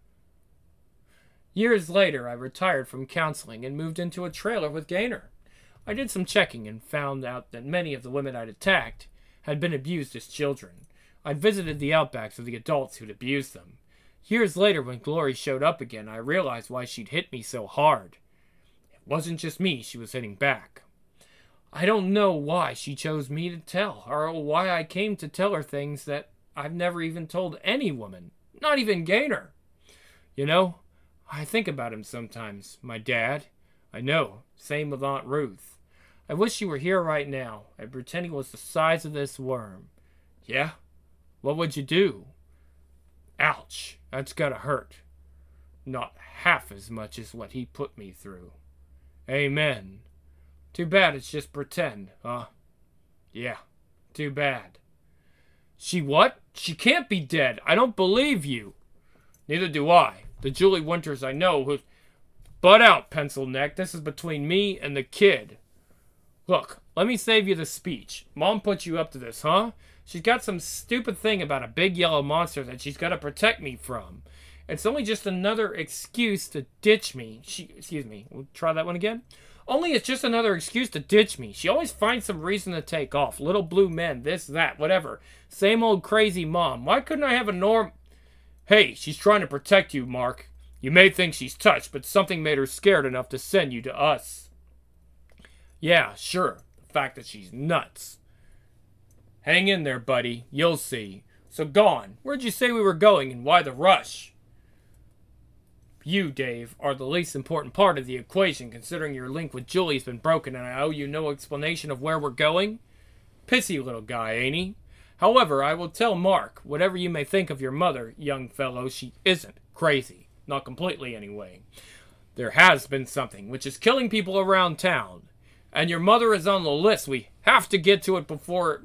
Years later, I retired from counseling and moved into a trailer with Gaynor. I did some checking and found out that many of the women I'd attacked had been abused as children. I'd visited the outbacks of the adults who'd abused them. Years later, when Glory showed up again, I realized why she'd hit me so hard. It wasn't just me she was hitting back. I don't know why she chose me to tell, or why I came to tell her things that I've never even told any woman, not even Gaynor. You know, I think about him sometimes, my dad. I know, same with Aunt Ruth. I wish you were here right now. I'd pretend he was the size of this worm. Yeah? What would you do? Ouch, that's gotta hurt. Not half as much as what he put me through. Amen. Too bad it's just pretend, huh? Yeah, too bad. She what? She can't be dead. I don't believe you. Neither do I. The Julie Winters I know who... Butt out, pencil neck. This is between me and the kid. Look, let me save you the speech. Mom put you up to this, huh? She's got some stupid thing about a big yellow monster that she's got to protect me from. It's only just another excuse to ditch me. We'll try that one again. Only it's just another excuse to ditch me. She always finds some reason to take off. Little blue men, this, that, whatever. Same old crazy mom. Why couldn't I have a Hey, she's trying to protect you, Mark. You may think she's touched, but something made her scared enough to send you to us. Yeah, sure. The fact that she's nuts. Hang in there, buddy. You'll see. So go on. Where'd you say we were going, and why the rush? You, Dave, are the least important part of the equation, considering your link with Julie's been broken and I owe you no explanation of where we're going. Pissy little guy, ain't he? However, I will tell Mark, whatever you may think of your mother, young fellow, she isn't crazy. Not completely, anyway. There has been something, which is killing people around town. And your mother is on the list. We have to get to her before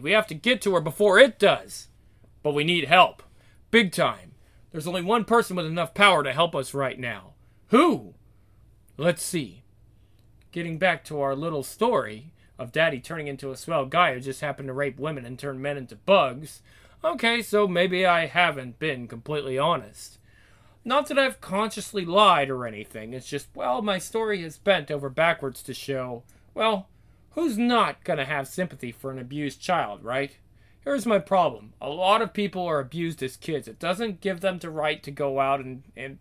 it does. But we need help. Big time. There's only one person with enough power to help us right now. Who? Let's see. Getting back to our little story of Daddy turning into a swell guy who just happened to rape women and turn men into bugs. Okay, so maybe I haven't been completely honest. Not that I've consciously lied or anything. It's just, my story is bent over backwards to show, who's not going to have sympathy for an abused child, right? Here's my problem. A lot of people are abused as kids. It doesn't give them the right to go out and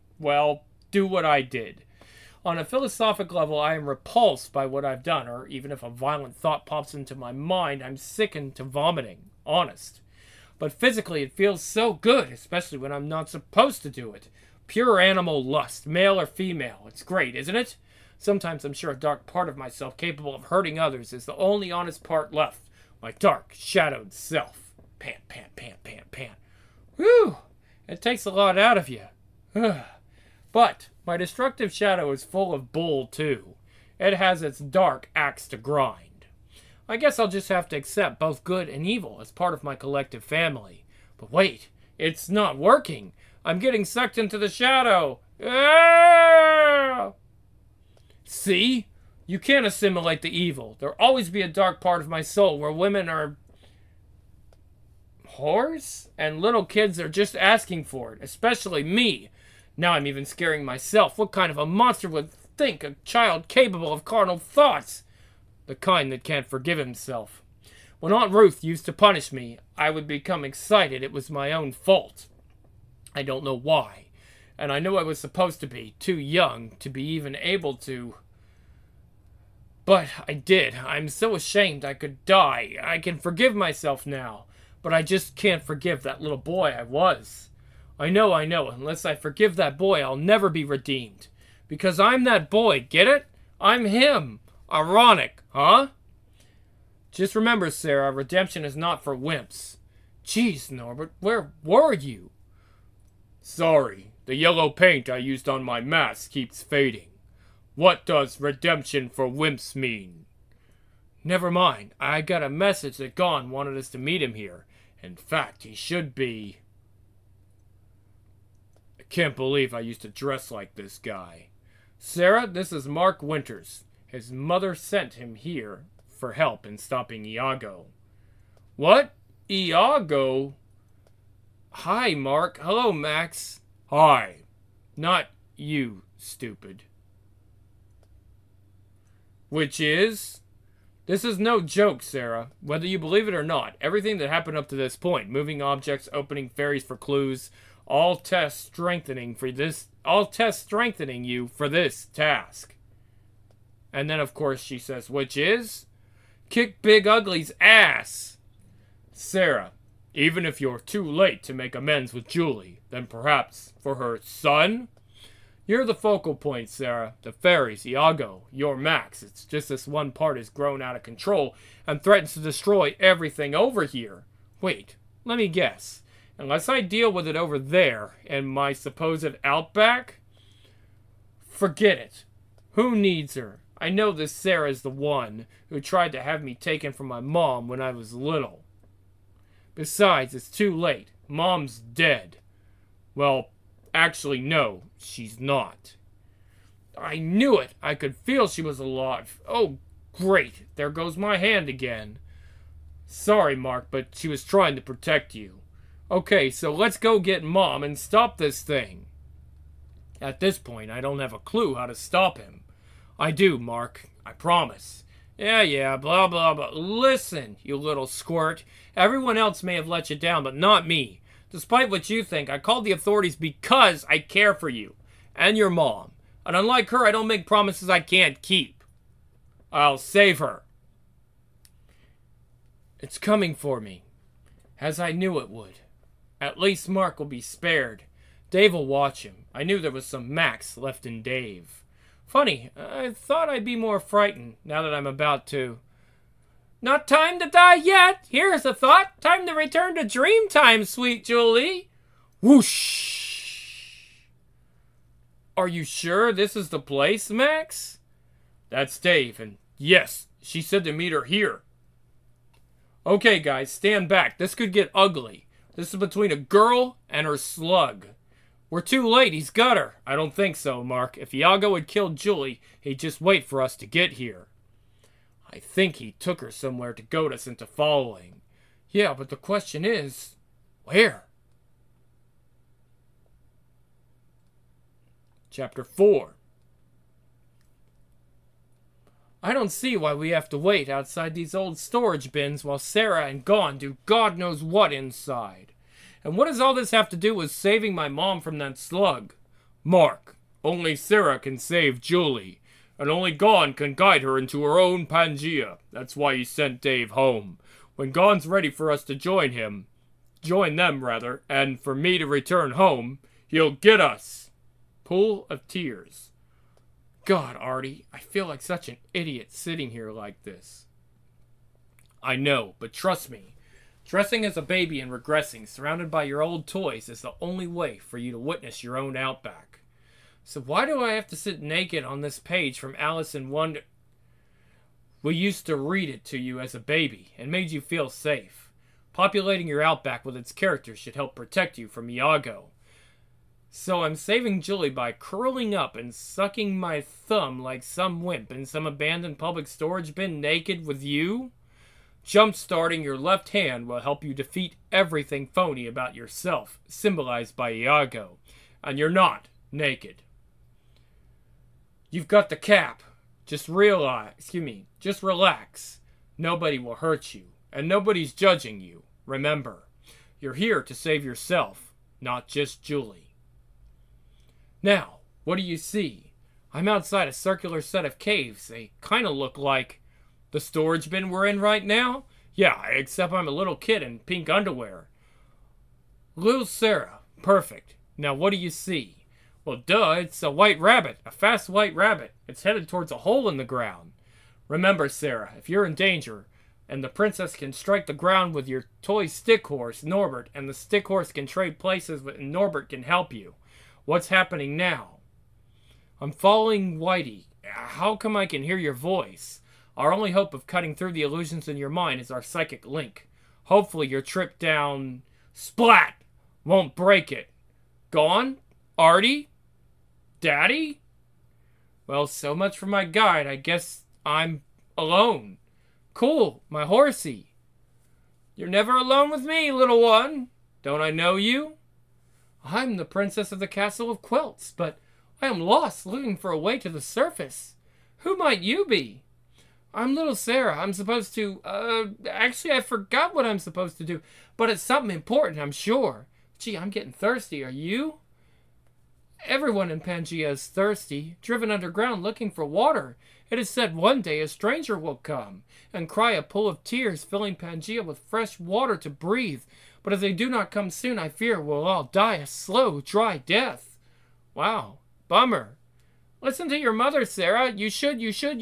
do what I did. On a philosophic level, I am repulsed by what I've done, or even if a violent thought pops into my mind, I'm sickened to vomiting. Honest. But physically, it feels so good, especially when I'm not supposed to do it. Pure animal lust, male or female. It's great, isn't it? Sometimes I'm sure a dark part of myself capable of hurting others is the only honest part left. My dark, shadowed self. Pant, pant, pant, pant, pant. Whew! It takes a lot out of you. But my destructive shadow is full of bull, too. It has its dark axe to grind. I guess I'll just have to accept both good and evil as part of my collective family. But wait, it's not working. I'm getting sucked into the shadow. Ah! See? You can't assimilate the evil. There'll always be a dark part of my soul where women are whores and little kids are just asking for it, especially me. Now I'm even scaring myself. What kind of a monster would think, a child capable of carnal thoughts, the kind that can't forgive himself. When Aunt Ruth used to punish me, I would become excited it was my own fault. I don't know why, and I know I was supposed to be too young to be even able to. But I did. I'm so ashamed I could die. I can forgive myself now, but I just can't forgive that little boy I was. I know. Unless I forgive that boy, I'll never be redeemed. Because I'm that boy, get it? I'm him. Ironic, huh? Just remember, Sarah, redemption is not for wimps. Jeez, Norbert, where were you? Sorry, the yellow paint I used on my mask keeps fading. What does redemption for wimps mean? Never mind. I got a message that Gon wanted us to meet him here. In fact, he should be. I can't believe I used to dress like this guy. Sarah, this is Mark Winters. His mother sent him here for help in stopping Iago. What? Iago? Hi, Mark. Hello, Max. Hi. Not you, stupid. Which is? This is no joke, Sarah. Whether you believe it or not, everything that happened up to this point, moving objects, opening fairies for clues, all tests strengthening you for this task. And then, of course, she says, which is? Kick Big Ugly's ass. Sarah, even if you're too late to make amends with Julie, then perhaps for her son? You're the focal point, Sarah. The fairies, Iago, you're Max. It's just this one part has grown out of control and threatens to destroy everything over here. Wait, let me guess. Unless I deal with it over there in my supposed outback? Forget it. Who needs her? I know this Sarah's the one who tried to have me taken from my mom when I was little. Besides, it's too late. Mom's dead. Well, actually, no, she's not. I knew it. I could feel she was alive. Oh, great. There goes my hand again. Sorry, Mark, but she was trying to protect you. Okay, so let's go get Mom and stop this thing. At this point, I don't have a clue how to stop him. I do, Mark. I promise. Yeah, blah, blah, blah. Listen, you little squirt. Everyone else may have let you down, but not me. Despite what you think, I called the authorities because I care for you and your mom. And unlike her, I don't make promises I can't keep. I'll save her. It's coming for me, as I knew it would. At least Mark will be spared. Dave will watch him. I knew there was some Max left in Dave. Funny, I thought I'd be more frightened now that I'm about to. Not time to die yet. Here's a thought. Time to return to dream time, sweet Julie. Whoosh. Are you sure this is the place, Max? That's Dave, and yes, she said to meet her here. Okay, guys, stand back. This could get ugly. This is between a girl and her slug. We're too late. He's got her. I don't think so, Mark. If Iago had killed Julie, he'd just wait for us to get here. I think he took her somewhere to goad us into following. Yeah, but the question is, where? Chapter 4. I don't see why we have to wait outside these old storage bins while Sarah and Gon do God knows what inside. And what does all this have to do with saving my mom from that slug? Mark, only Sarah can save Julie, and only Gon can guide her into her own Pangaea. That's why he sent Dave home. When Gon's ready for us to join them, and for me to return home, he'll get us. Pool of tears. God, Artie, I feel like such an idiot sitting here like this. I know, but trust me. Dressing as a baby and regressing, surrounded by your old toys, is the only way for you to witness your own outback. So why do I have to sit naked on this page from Alice in Wonder? We used to read it to you as a baby, and made you feel safe. Populating your outback with its characters should help protect you from Iago. So I'm saving Julie by curling up and sucking my thumb like some wimp in some abandoned public storage bin naked with you? Jump-starting your left hand will help you defeat everything phony about yourself, symbolized by Iago. And you're not naked. You've got the cap. Just relax. Nobody will hurt you, and nobody's judging you. Remember, you're here to save yourself, not just Julie. Now, what do you see? I'm outside a circular set of caves. They kind of look like the storage bin we're in right now. Yeah, except I'm a little kid in pink underwear. Little Sarah. Perfect. Now, what do you see? Well, duh, it's a white rabbit. A fast white rabbit. It's headed towards a hole in the ground. Remember, Sarah, if you're in danger, and the princess can strike the ground with your toy stick horse, Norbert, and the stick horse can trade places and Norbert can help you. What's happening now? I'm following Whitey. How come I can hear your voice? Our only hope of cutting through the illusions in your mind is our psychic link. Hopefully your trip down... Splat! Won't break it. Gone? Artie? Daddy? Well, so much for my guide. I guess I'm alone. Cool, my horsey. You're never alone with me, little one. Don't I know you? I'm the princess of the castle of Quilts, but I am lost looking for a way to the surface. Who might you be? I'm little Sarah. I'm supposed to, actually I forgot what I'm supposed to do, but it's something important, I'm sure. Gee, I'm getting thirsty. Are you? Everyone in Pangea is thirsty, driven underground looking for water. It is said one day a stranger will come and cry a pool of tears, filling Pangea with fresh water to breathe. But if they do not come soon, I fear we'll all die a slow, dry death. Wow, bummer. Listen to your mother, Sarah. You should.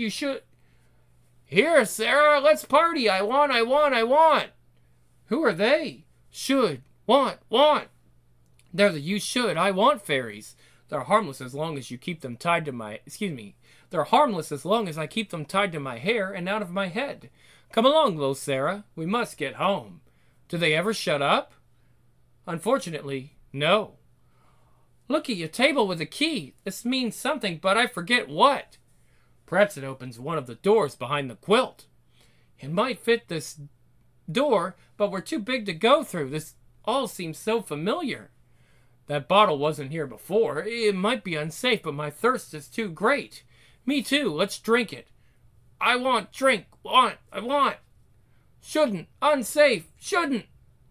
Here, Sarah, let's party. I want. Who are they? Should, want. They're the you should, I want fairies. They're harmless as long as you keep them tied to my... They're harmless as long as I keep them tied to my hair and out of my head. Come along, little Sarah. We must get home. Do they ever shut up? Unfortunately, no. Looky, a table with a key. This means something, but I forget what. Perhaps it opens one of the doors behind the quilt. It might fit this door, but we're too big to go through. This all seems so familiar. That bottle wasn't here before. It might be unsafe, but my thirst is too great. Me too. Let's drink it. I want, drink, want, I want. Shouldn't, unsafe, shouldn't.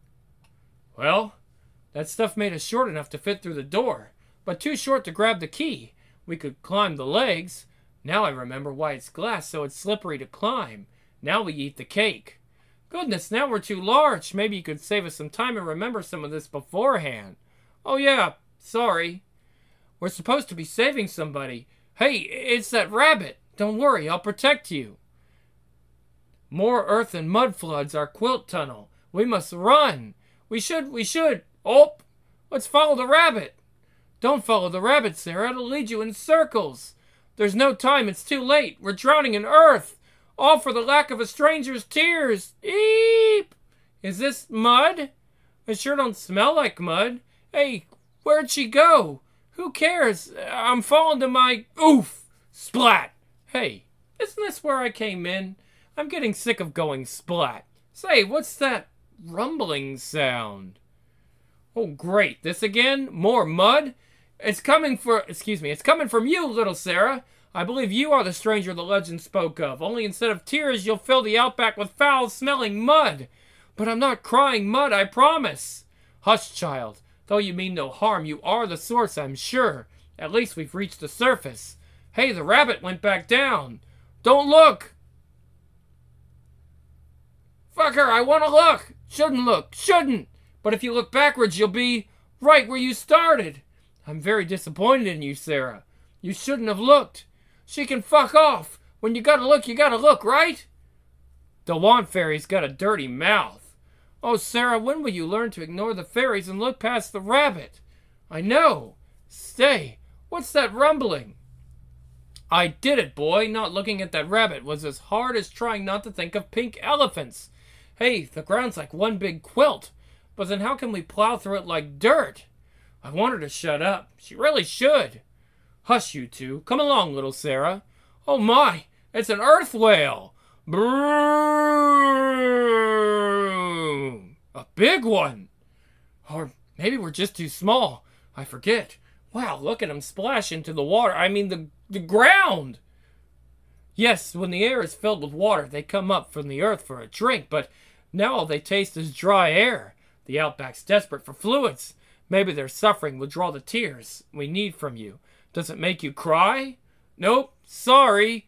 Well, that stuff made us short enough to fit through the door, but too short to grab the key. We could climb the legs. Now I remember why it's glass, so it's slippery to climb. Now we eat the cake. Goodness, now we're too large. Maybe you could save us some time and remember some of this beforehand. Oh yeah, sorry. We're supposed to be saving somebody. Hey, it's that rabbit. Don't worry, I'll protect you. More earth and mud floods our quilt tunnel. We must run. We should. Oh, let's follow the rabbit. Don't follow the rabbit, Sarah. It'll lead you in circles. There's no time. It's too late. We're drowning in earth. All for the lack of a stranger's tears. Eep! Is this mud? It sure don't smell like mud. Hey, where'd she go? Who cares? I'm falling to my... Oof! Splat! Hey, isn't this where I came in? I'm getting sick of going splat. Say, what's that rumbling sound? Oh, great. This again? More mud? It's coming from you, little Sarah. I believe you are the stranger the legend spoke of. Only instead of tears, you'll fill the outback with foul-smelling mud. But I'm not crying mud, I promise. Hush, child. Though you mean no harm, you are the source, I'm sure. At least we've reached the surface. Hey, the rabbit went back down. Don't look. Fucker, I want to look. Shouldn't look. Shouldn't. But if you look backwards, you'll be right where you started. I'm very disappointed in you, Sarah. You shouldn't have looked. She can fuck off. When you gotta look, right? The want fairy's got a dirty mouth. Oh, Sarah, when will you learn to ignore the fairies and look past the rabbit? I know. Stay. What's that rumbling? I did it, boy. Not looking at that rabbit was as hard as trying not to think of pink elephants. Hey, the ground's like one big quilt. But then how can we plow through it like dirt? I want her to shut up. She really should. Hush, you two. Come along, little Sarah. Oh my, it's an earth whale. Broom. A big one. Or maybe we're just too small. I forget. Wow, look at them splash into the water. I mean, the ground. Yes, when the air is filled with water, they come up from the earth for a drink, but now all they taste is dry air. The outback's desperate for fluids. Maybe their suffering will draw the tears we need from you. Does it make you cry? Nope, sorry.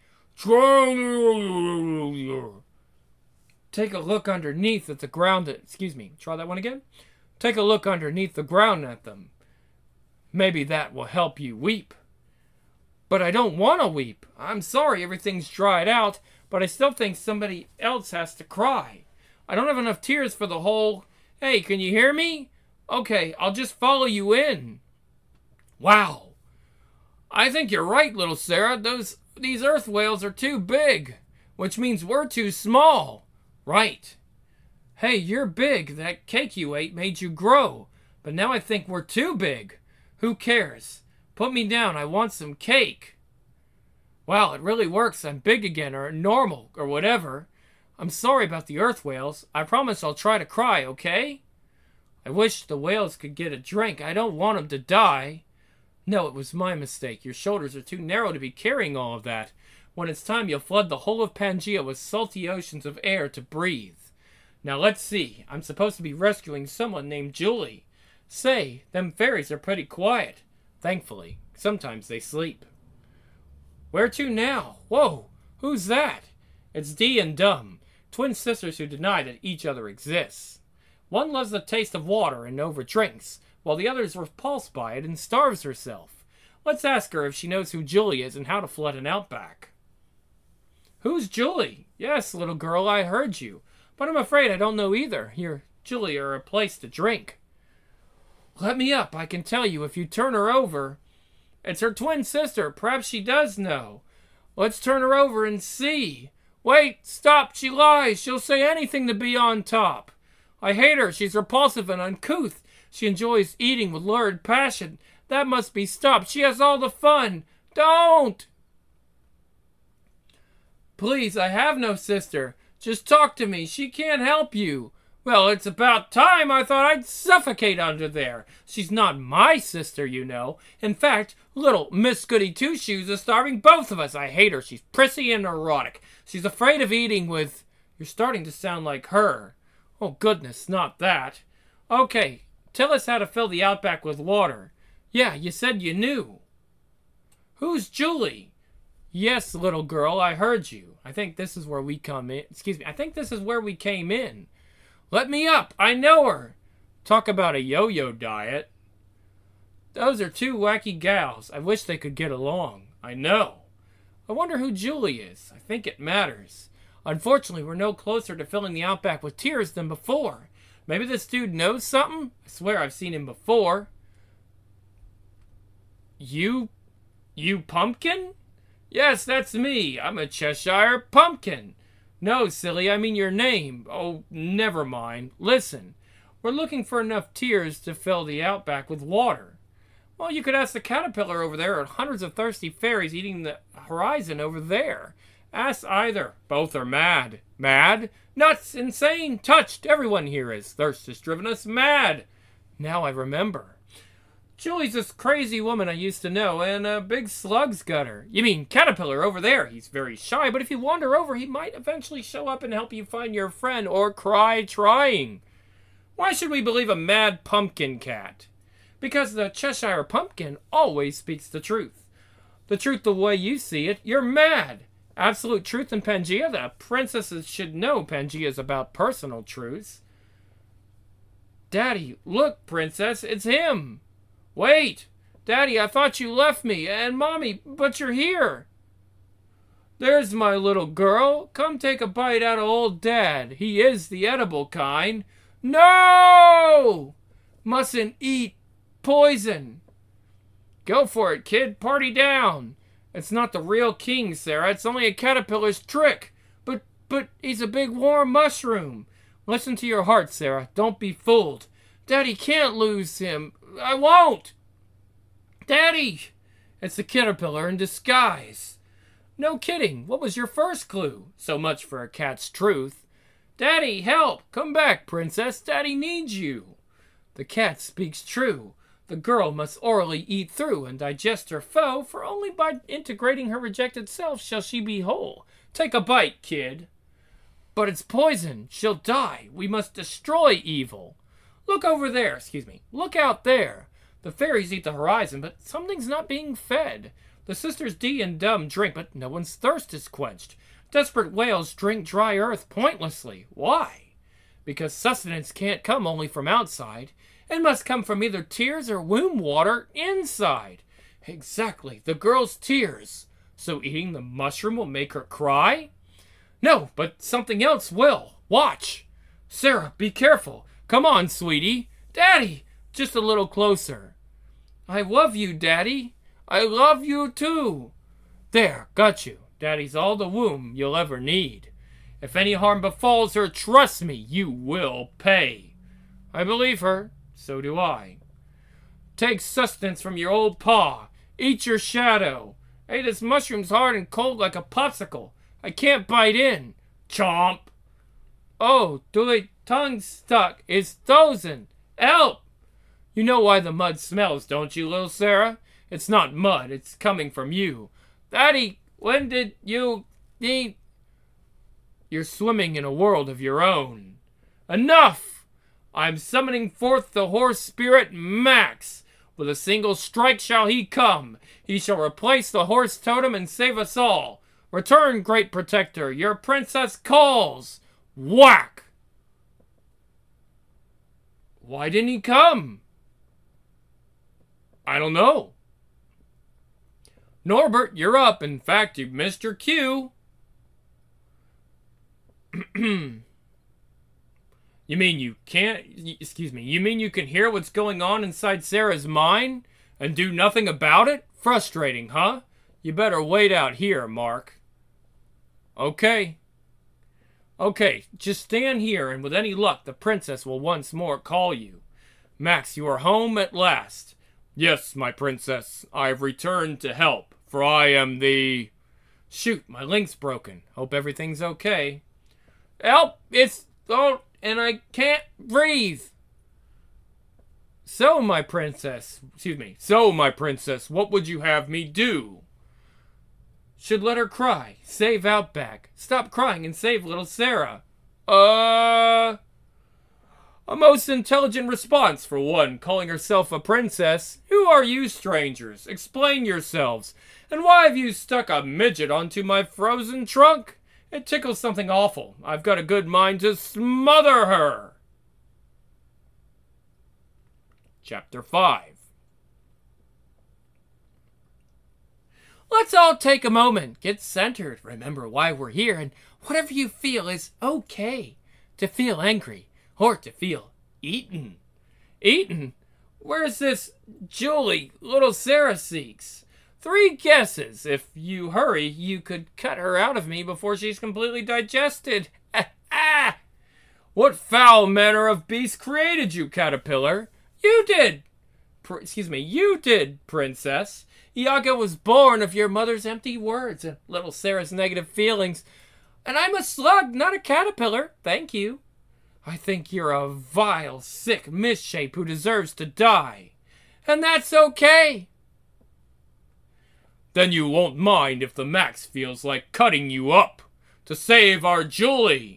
Take a look underneath at the ground. Try that one again. Take a look underneath the ground at them. Maybe that will help you weep. But I don't want to weep. I'm sorry everything's dried out, but I still think somebody else has to cry. I don't have enough tears for the whole... Hey, can you hear me? Okay, I'll just follow you in. Wow. I think you're right, little Sarah. These earth whales are too big, which means we're too small. Right. Hey, you're big. That cake you ate made you grow. But now I think we're too big. Who cares? Put me down. I want some cake. Wow, it really works. I'm big again, or normal, or whatever. I'm sorry about the earth whales. I promise I'll try to cry, okay? I wish the whales could get a drink. I don't want them to die. No, it was my mistake. Your shoulders are too narrow to be carrying all of that. When it's time, you'll flood the whole of Pangaea with salty oceans of air to breathe. Now let's see. I'm supposed to be rescuing someone named Julie. Say, them fairies are pretty quiet. Thankfully. Sometimes they sleep. Where to now? Whoa, who's that? It's Dee and Dum, twin sisters who deny that each other exists. One loves the taste of water and overdrinks, while the other is repulsed by it and starves herself. Let's ask her if she knows who Julie is and how to flood an outback. Who's Julie? Yes, little girl, I heard you. But I'm afraid I don't know either. Here, Julie, or a place to drink. Let me up, I can tell you if you turn her over. It's her twin sister, perhaps she does know. Let's turn her over and see. Wait, stop, she lies, she'll say anything to be on top. I hate her, she's repulsive and uncouth. She enjoys eating with lurid passion. That must be stopped, she has all the fun. Don't! Please, I have no sister. Just talk to me, she can't help you. Well, it's about time. I thought I'd suffocate under there. She's not my sister, you know. In fact, little Miss Goody Two-Shoes is starving both of us. I hate her. She's prissy and neurotic. She's afraid of eating with... You're starting to sound like her. Oh, goodness, not that. Okay, tell us how to fill the outback with water. Yeah, you said you knew. Who's Julie? Yes, little girl, I heard you. I think this is where we come in. I think this is where we came in. Let me up! I know her! Talk about a yo-yo diet. Those are two wacky gals. I wish they could get along. I know. I wonder who Julie is. I think it matters. Unfortunately, we're no closer to filling the outback with tears than before. Maybe this dude knows something? I swear I've seen him before. You pumpkin? Yes, that's me. I'm a Cheshire pumpkin. No, silly, I mean your name. Oh, never mind. Listen, we're looking for enough tears to fill the outback with water. Well, you could ask the caterpillar over there or hundreds of thirsty fairies eating the horizon over there. Ask either. Both are mad. Mad? Nuts! Insane! Touched! Everyone here is. Thirst has driven us mad. Now I remember. Julie's this crazy woman I used to know, and a big slug's got her. You mean Caterpillar over there. He's very shy, but if you wander over, he might eventually show up and help you find your friend, or cry trying. Why should we believe a mad pumpkin cat? Because the Cheshire pumpkin always speaks the truth. The truth the way you see it, you're mad. Absolute truth in Pangaea, the princesses should know Pangaea is about personal truths. Daddy, look, princess, it's him. Wait! Daddy, I thought you left me, and Mommy, but you're here! There's my little girl. Come take a bite out of old Dad. He is the edible kind. No! Mustn't eat poison. Go for it, kid. Party down. It's not the real king, Sarah. It's only a caterpillar's trick. But he's a big warm mushroom. Listen to your heart, Sarah. Don't be fooled. Daddy can't lose him. I won't! Daddy! It's the caterpillar in disguise. No kidding. What was your first clue? So much for a cat's truth. Daddy, help! Come back, princess. Daddy needs you. The cat speaks true. The girl must orally eat through and digest her foe, for only by integrating her rejected self shall she be whole. Take a bite, kid. But it's poison. She'll die. We must destroy evil. Look over there. Look out there. The fairies eat the horizon, but something's not being fed. The sisters D and Dumb drink, but no one's thirst is quenched. Desperate whales drink dry earth pointlessly. Why? Because sustenance can't come only from outside. It must come from either tears or womb water inside. Exactly, the girl's tears. So eating the mushroom will make her cry? No, but something else will. Watch. Sarah, be careful. Come on, sweetie. Daddy, just a little closer. I love you, Daddy. I love you too. There, got you. Daddy's all the womb you'll ever need. If any harm befalls her, trust me, you will pay. I believe her. So do I. Take sustenance from your old paw. Eat your shadow. Hey, this mushroom's hard and cold like a popsicle. I can't bite in. Chomp. Oh, the tongue's stuck. It's frozen. Help! You know why the mud smells, don't you, little Sarah? It's not mud. It's coming from you. Daddy, when did you eat? You're swimming in a world of your own. Enough! I'm summoning forth the horse spirit Max. With a single strike shall he come. He shall replace the horse totem and save us all. Return, great protector. Your princess calls. Whack! Why didn't he come? I don't know. Norbert, you're up. In fact, you've missed your cue. You mean you can hear what's going on inside Sarah's mind and do nothing about it? Frustrating, huh? You better wait out here, Mark. Okay, just stand here, and with any luck, the princess will once more call you. Max, you are home at last. Yes, my princess, I've returned to help, for I am the... Shoot, my link's broken. Hope everything's okay. Help! And I can't breathe. So, my princess, what would you have me do? Should let her cry. Save Outback. Stop crying and save little Sarah. A most intelligent response for one calling herself a princess. Who are you, strangers? Explain yourselves. And why have you stuck a midget onto my frozen trunk? It tickles something awful. I've got a good mind to smother her. Chapter 5. Let's all take a moment, get centered, remember why we're here, and whatever you feel is okay. To feel angry, or to feel eaten. Eaten? Where's this Julie, little Sarah seeks? 3 guesses. If you hurry, you could cut her out of me before she's completely digested. What foul manner of beast created you, caterpillar? You did. You did, princess. Iago was born of your mother's empty words and little Sarah's negative feelings. And I'm a slug, not a caterpillar. Thank you. I think you're a vile, sick misshape who deserves to die. And that's okay. Then you won't mind if the Max feels like cutting you up to save our Julie.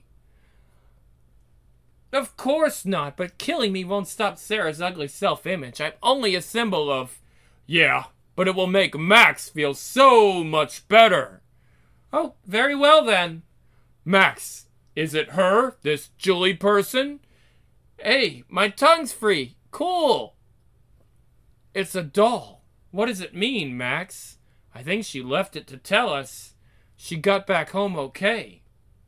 Of course not, but killing me won't stop Sarah's ugly self-image. I'm only a symbol of... Yeah, but it will make Max feel so much better. Oh, very well then. Max, is it her, this Julie person? Hey, my tongue's free. Cool. It's a doll. What does it mean, Max? I think she left it to tell us she got back home okay.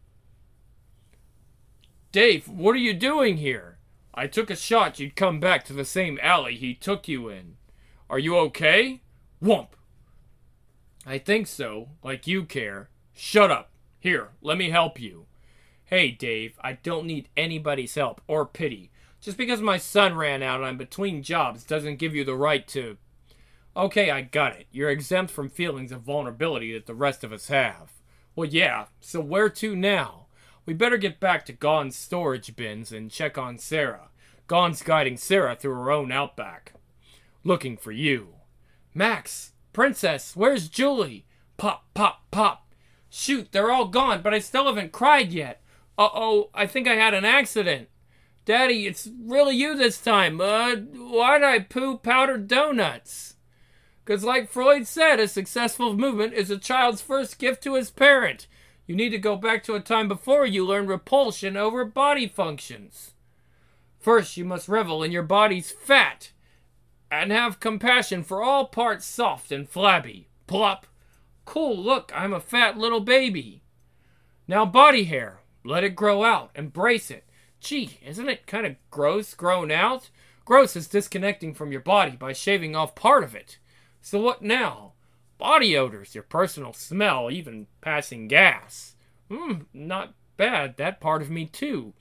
Dave, what are you doing here? I took a shot you'd come back to the same alley he took you in. Are you okay? Whump. I think so, like you care. Shut up. Here, let me help you. Hey, Dave, I don't need anybody's help or pity. Just because my son ran out and I'm between jobs doesn't give you the right to... Okay, I got it. You're exempt from feelings of vulnerability that the rest of us have. Well, yeah, so where to now? We better get back to Gon's storage bins and check on Sarah. Gon's guiding Sarah through her own outback. looking for you. Max, Princess, where's Julie? Pop, pop, pop. Shoot, they're all gone, but I still haven't cried yet. Uh-oh, I think I had an accident. Daddy, it's really you this time. Why'd I poo powdered donuts? 'Cause like Freud said, a successful movement is a child's first gift to his parent. You need to go back to a time before you learned repulsion over body functions. First, you must revel in your body's fat and have compassion for all parts soft and flabby. Plop. Cool, look, I'm a fat little baby. Now body hair. Let it grow out. Embrace it. Gee, isn't it kind of gross grown out? Gross is disconnecting from your body by shaving off part of it. So what now? Body odors, your personal smell, even passing gas. Not bad, that part of me too.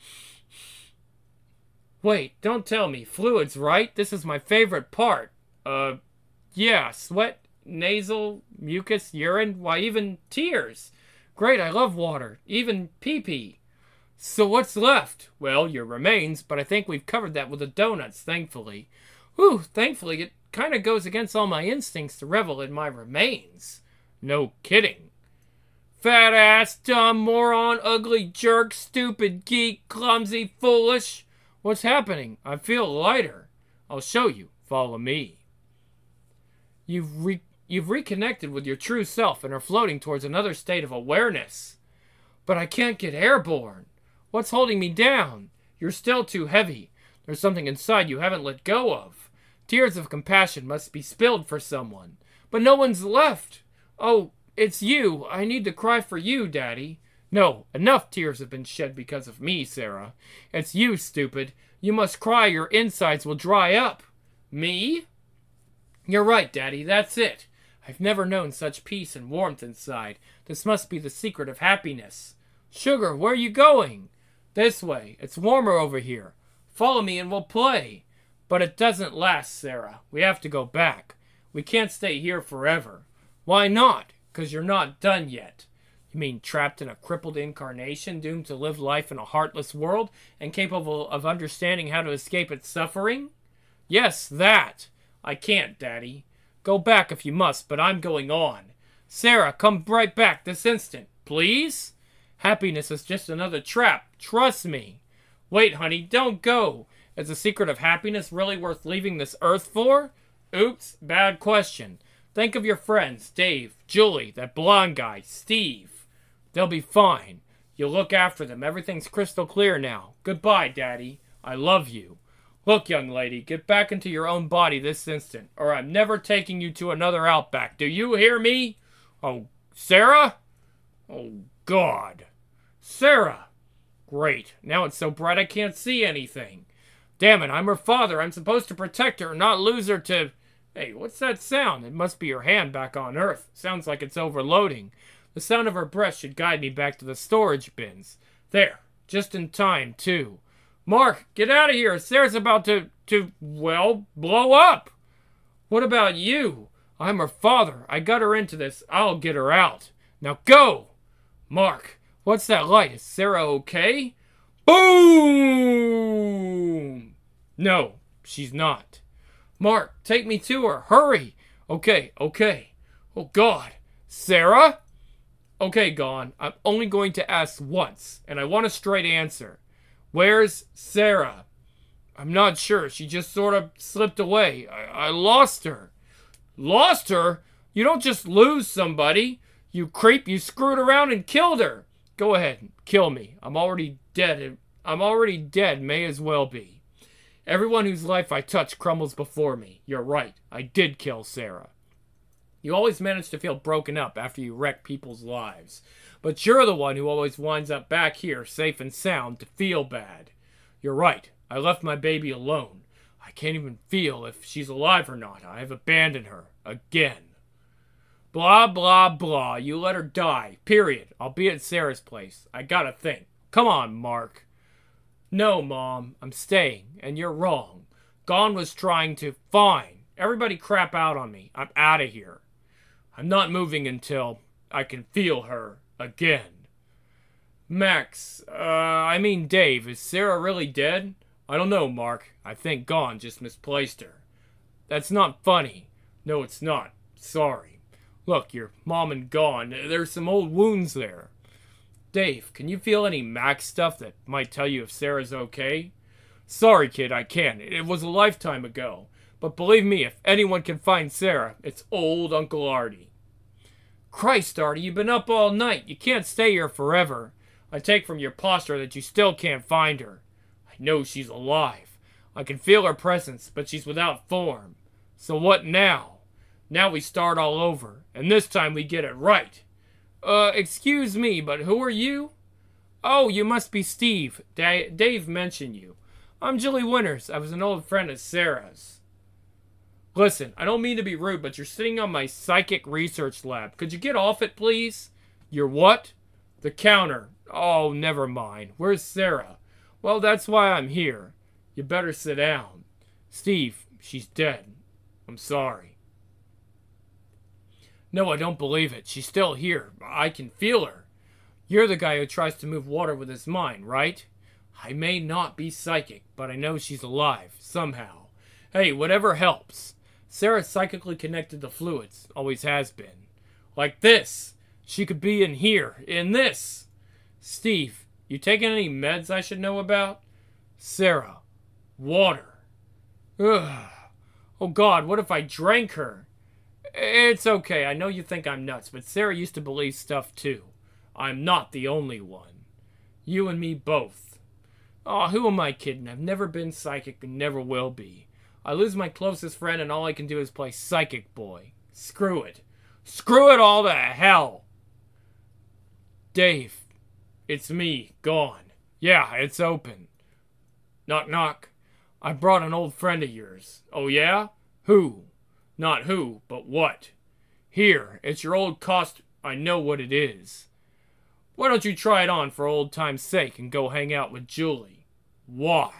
Wait, don't tell me. Fluids, right? This is my favorite part. Yeah, sweat, nasal, mucus, urine, why even tears. Great, I love water. Even pee-pee. So what's left? Well, your remains, but I think we've covered that with the donuts, thankfully. Whew, thankfully, it kind of goes against all my instincts to revel in my remains. No kidding. Fat ass, dumb, moron, ugly jerk, stupid geek, clumsy, foolish. What's happening? I feel lighter. I'll show you. Follow me. You've reconnected with your true self and are floating towards another state of awareness. But I can't get airborne. What's holding me down? You're still too heavy. There's something inside you haven't let go of. Tears of compassion must be spilled for someone. But no one's left. Oh, it's you. I need to cry for you, Daddy. No, enough tears have been shed because of me, Sarah. It's you, stupid. You must cry, your insides will dry up. Me? You're right, Daddy, that's it. I've never known such peace and warmth inside. This must be the secret of happiness. Sugar, where are you going? This way. It's warmer over here. Follow me and we'll play. But it doesn't last, Sarah. We have to go back. We can't stay here forever. Why not? 'Cause you're not done yet. You mean trapped in a crippled incarnation, doomed to live life in a heartless world, and capable of understanding how to escape its suffering? Yes, that. I can't, Daddy. Go back if you must, but I'm going on. Sarah, come right back this instant, please? Happiness is just another trap. Trust me. Wait, honey, don't go. Is the secret of happiness really worth leaving this earth for? Oops, bad question. Think of your friends, Dave, Julie, that blonde guy, Steve. They'll be fine. You'll look after them. Everything's crystal clear now. Goodbye, Daddy. I love you. Look, young lady, get back into your own body this instant, or I'm never taking you to another Outback. Do you hear me? Oh, Sarah? Oh, God. Sarah! Great. Now it's so bright I can't see anything. Damn it, I'm her father. I'm supposed to protect her, not lose her to... Hey, what's that sound? It must be her hand back on Earth. Sounds like it's overloading. The sound of her breath should guide me back to the storage bins. There. Just in time, too. Mark, get out of here. Sarah's about to, well, blow up. What about you? I'm her father. I got her into this. I'll get her out. Now go! Mark, what's that light? Is Sarah okay? Boom! No, she's not. Mark, take me to her. Hurry! Okay. Oh, God. Sarah? Okay, Gone. I'm only going to ask once, and I want a straight answer. Where's Sarah? I'm not sure. She just sort of slipped away. I lost her. Lost her? You don't just lose somebody. You creep, you screwed around and killed her. Go ahead, kill me. I'm already dead. May as well be. Everyone whose life I touch crumbles before me. You're right. I did kill Sarah. You always manage to feel broken up after you wreck people's lives. But you're the one who always winds up back here, safe and sound, to feel bad. You're right. I left my baby alone. I can't even feel if she's alive or not. I have abandoned her. Again. Blah, blah, blah. You let her die. Period. I'll be at Sarah's place. I gotta think. Come on, Mark. No, Mom. I'm staying. And you're wrong. Gone was trying to... Fine. Everybody crap out on me. I'm out of here. I'm not moving until I can feel her again. Max, Dave, is Sarah really dead? I don't know, Mark. I think Gone just misplaced her. That's not funny. No, it's not. Sorry. Look, your mom and gone. There's some old wounds there. Dave, can you feel any Mac stuff that might tell you if Sarah's okay? Sorry, kid, I can't. It was a lifetime ago. But believe me, if anyone can find Sarah, it's old Uncle Artie. Christ, Artie, you've been up all night. You can't stay here forever. I take from your posture that you still can't find her. I know she's alive. I can feel her presence, but she's without form. So what now? Now we start all over, and this time we get it right. Excuse me, but who are you? Oh, you must be Steve. Dave mentioned you. I'm Julie Winters. I was an old friend of Sarah's. Listen, I don't mean to be rude, but you're sitting on my psychic research lab. Could you get off it, please? Your what? The counter. Oh, never mind. Where's Sarah? Well, that's why I'm here. You better sit down. Steve, she's dead. I'm sorry. No, I don't believe it. She's still here. I can feel her. You're the guy who tries to move water with his mind, right? I may not be psychic, but I know she's alive, somehow. Hey, whatever helps. Sarah's psychically connected to fluids. Always has been. Like this. She could be in here. In this. Steve, you taking any meds I should know about? Sarah. Water. Ugh. Oh God, what if I drank her? It's okay, I know you think I'm nuts, but Sarah used to believe stuff too. I'm not the only one. You and me both. Aw, who am I kidding? I've never been psychic and never will be. I lose my closest friend and all I can do is play psychic boy. Screw it. Screw it all to hell. Dave, it's me, gone. Yeah, it's open. Knock, knock. I brought an old friend of yours. Oh yeah? Who? Not who, but what. Here, it's your old costume. I know what it is. Why don't you try it on for old time's sake and go hang out with Julie? Why?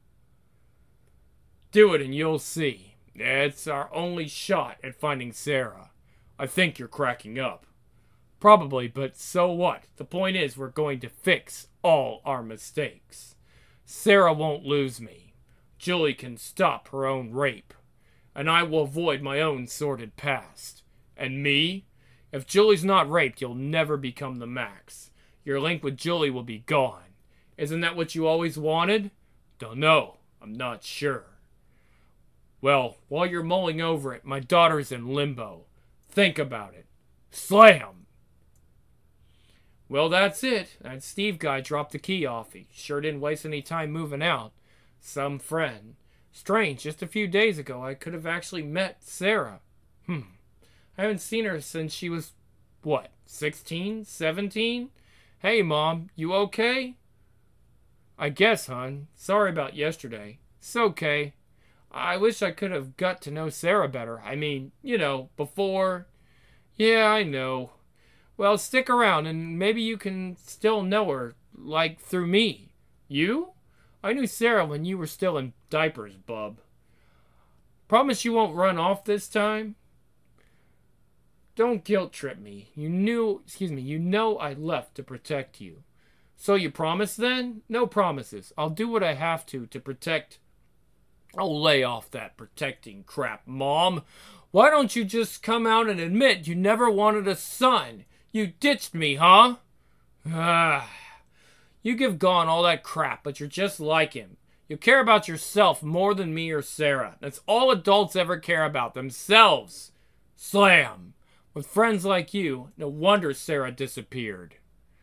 Do it and you'll see. It's our only shot at finding Sarah. I think you're cracking up. Probably, but so what? The point is we're going to fix all our mistakes. Sarah won't lose me. Julie can stop her own rape. And I will avoid my own sordid past. And me? If Julie's not raped, you'll never become the Max. Your link with Julie will be gone. Isn't that what you always wanted? Don't know. I'm not sure. Well, while you're mulling over it, my daughter's in limbo. Think about it. Slam! Well, that's it. That Steve guy dropped the key off. He sure didn't waste any time moving out. Some friend. Strange, just a few days ago I could have actually met Sarah. I haven't seen her since she was, 16? 17? Hey, Mom, you okay? I guess, hon. Sorry about yesterday. It's okay. I wish I could have got to know Sarah better. I mean, before. Yeah, I know. Well, stick around and maybe you can still know her, through me. You? I knew Sarah when you were still in diapers, bub. Promise you won't run off this time? Don't guilt trip me. You know I left to protect you. So you promise then? No promises. I'll do what I have to protect. Oh, lay off that protecting crap, Mom. Why don't you just come out and admit you never wanted a son? You ditched me, huh? You give Gone all that crap, but you're just like him. You care about yourself more than me or Sarah. That's all adults ever care about, themselves. Slam. With friends like you, no wonder Sarah disappeared.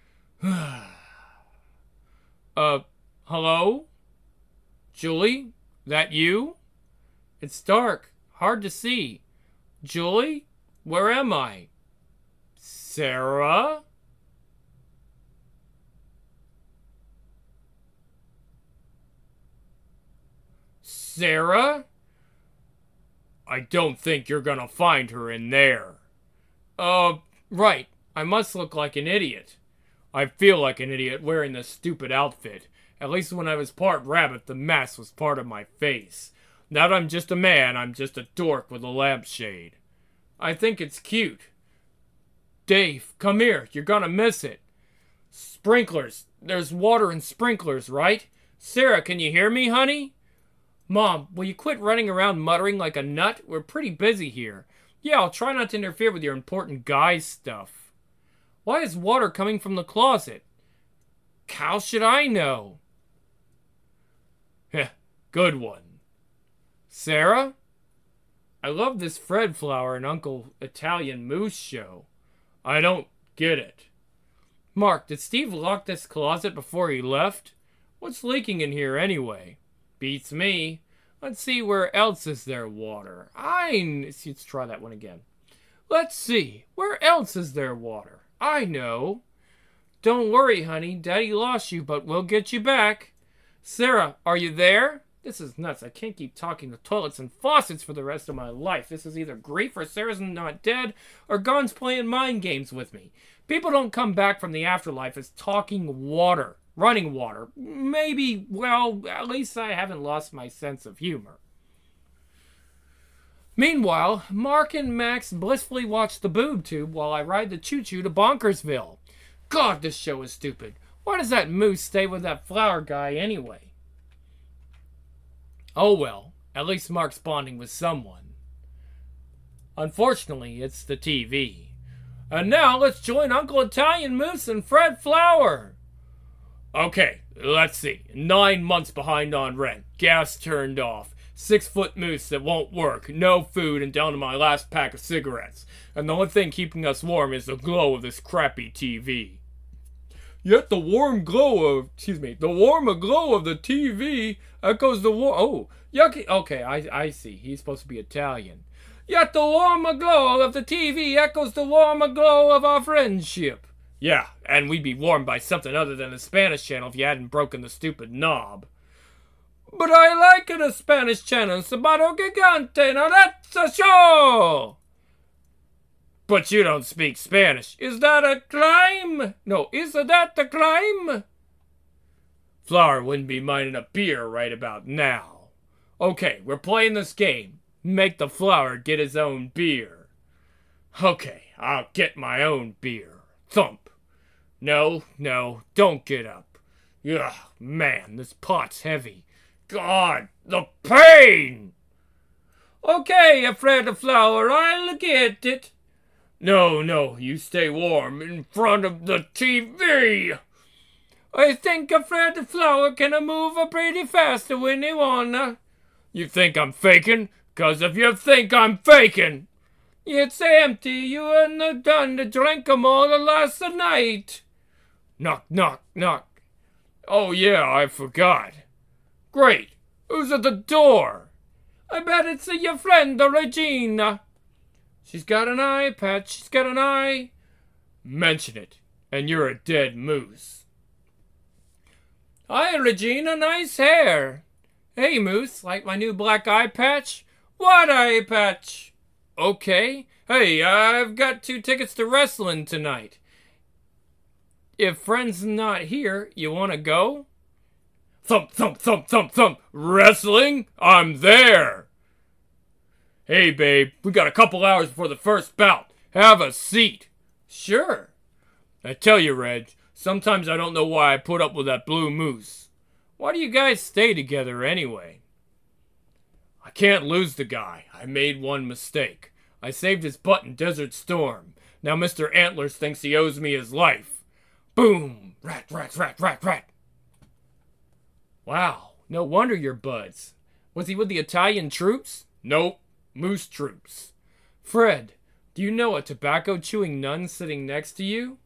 Hello? Julie? That you? It's dark. Hard to see. Julie? Where am I? Sarah? Sarah? I don't think you're gonna find her in there. Right. I must look like an idiot. I feel like an idiot wearing this stupid outfit. At least when I was part rabbit, the mask was part of my face. Now that I'm just a man, I'm just a dork with a lampshade. I think it's cute. Dave, come here. You're gonna miss it. Sprinklers. There's water and sprinklers, right? Sarah, can you hear me, honey? Mom, will you quit running around muttering like a nut? We're pretty busy here. Yeah, I'll try not to interfere with your important guy stuff. Why is water coming from the closet? How should I know? Heh, good one. Sarah? I love this Fred flower and Uncle Italian Moose show. I don't get it. Mark, did Steve lock this closet before he left? What's leaking in here anyway? Beats me. Let's see, where else is there water? Let's try that one again. Let's see, where else is there water? I know. Don't worry, honey. Daddy lost you, but we'll get you back. Sarah, are you there? This is nuts. I can't keep talking to toilets and faucets for the rest of my life. This is either grief or Sarah's not dead, or Gon's playing mind games with me. People don't come back from the afterlife as talking water. Running water. Maybe, well, at least I haven't lost my sense of humor. Meanwhile, Mark and Max blissfully watch the boob tube while I ride the choo-choo to Bonkersville. God, this show is stupid. Why does that moose stay with that flower guy anyway? Oh well, at least Mark's bonding with someone. Unfortunately, it's the TV. And now let's join Uncle Italian Moose and Fred Flower. Okay, let's see. 9 months behind on rent. Gas turned off. 6-foot moose that won't work. No food and down to my last pack of cigarettes. And the only thing keeping us warm is the glow of this crappy TV. Yet the warm glow of the TV echoes the yucky. Okay, I see. He's supposed to be Italian. Yet the warmer glow of the TV echoes the warmer glow of our friendship. Yeah, and we'd be warmed by something other than the Spanish channel if you hadn't broken the stupid knob. But I like the Spanish channel, Sabado Gigante, now that's a show! But you don't speak Spanish. Is that a crime? No, is that a crime? Flower wouldn't be minding a beer right about now. Okay, we're playing this game. Make the Flower get his own beer. Okay, I'll get my own beer. Thump. No, don't get up. Ugh, man, this pot's heavy. God, the pain! Okay, Fred Flower, I'll get it. No, you stay warm in front of the TV. I think Fred Flower can move pretty fast when he wanna. You think I'm faking? 'Cause if you think I'm faking, it's empty. You ain't done to drink 'em all last night. Knock, knock, knock. Oh yeah, I forgot. Great. Who's at the door? I bet it's your friend, Regina. She's got an eye patch. She's got an eye. Mention it, and you're a dead moose. Hi, Regina. Nice hair. Hey, Moose. Like my new black eye patch? What eye patch? Okay. Hey, I've got 2 tickets to wrestling tonight. If friend's not here, you want to go? Thump, thump, thump, thump, thump. Wrestling? I'm there. Hey, babe, we got a couple hours before the first bout. Have a seat. Sure. I tell you, Reg, sometimes I don't know why I put up with that blue moose. Why do you guys stay together anyway? I can't lose the guy. I made one mistake. I saved his butt in Desert Storm. Now Mr. Antlers thinks he owes me his life. Boom! Rat, rat, rat, rat, rat. Wow, no wonder you're buds. Was he with the Italian troops? Nope, moose troops. Fred, do you know a tobacco-chewing nun sitting next to you?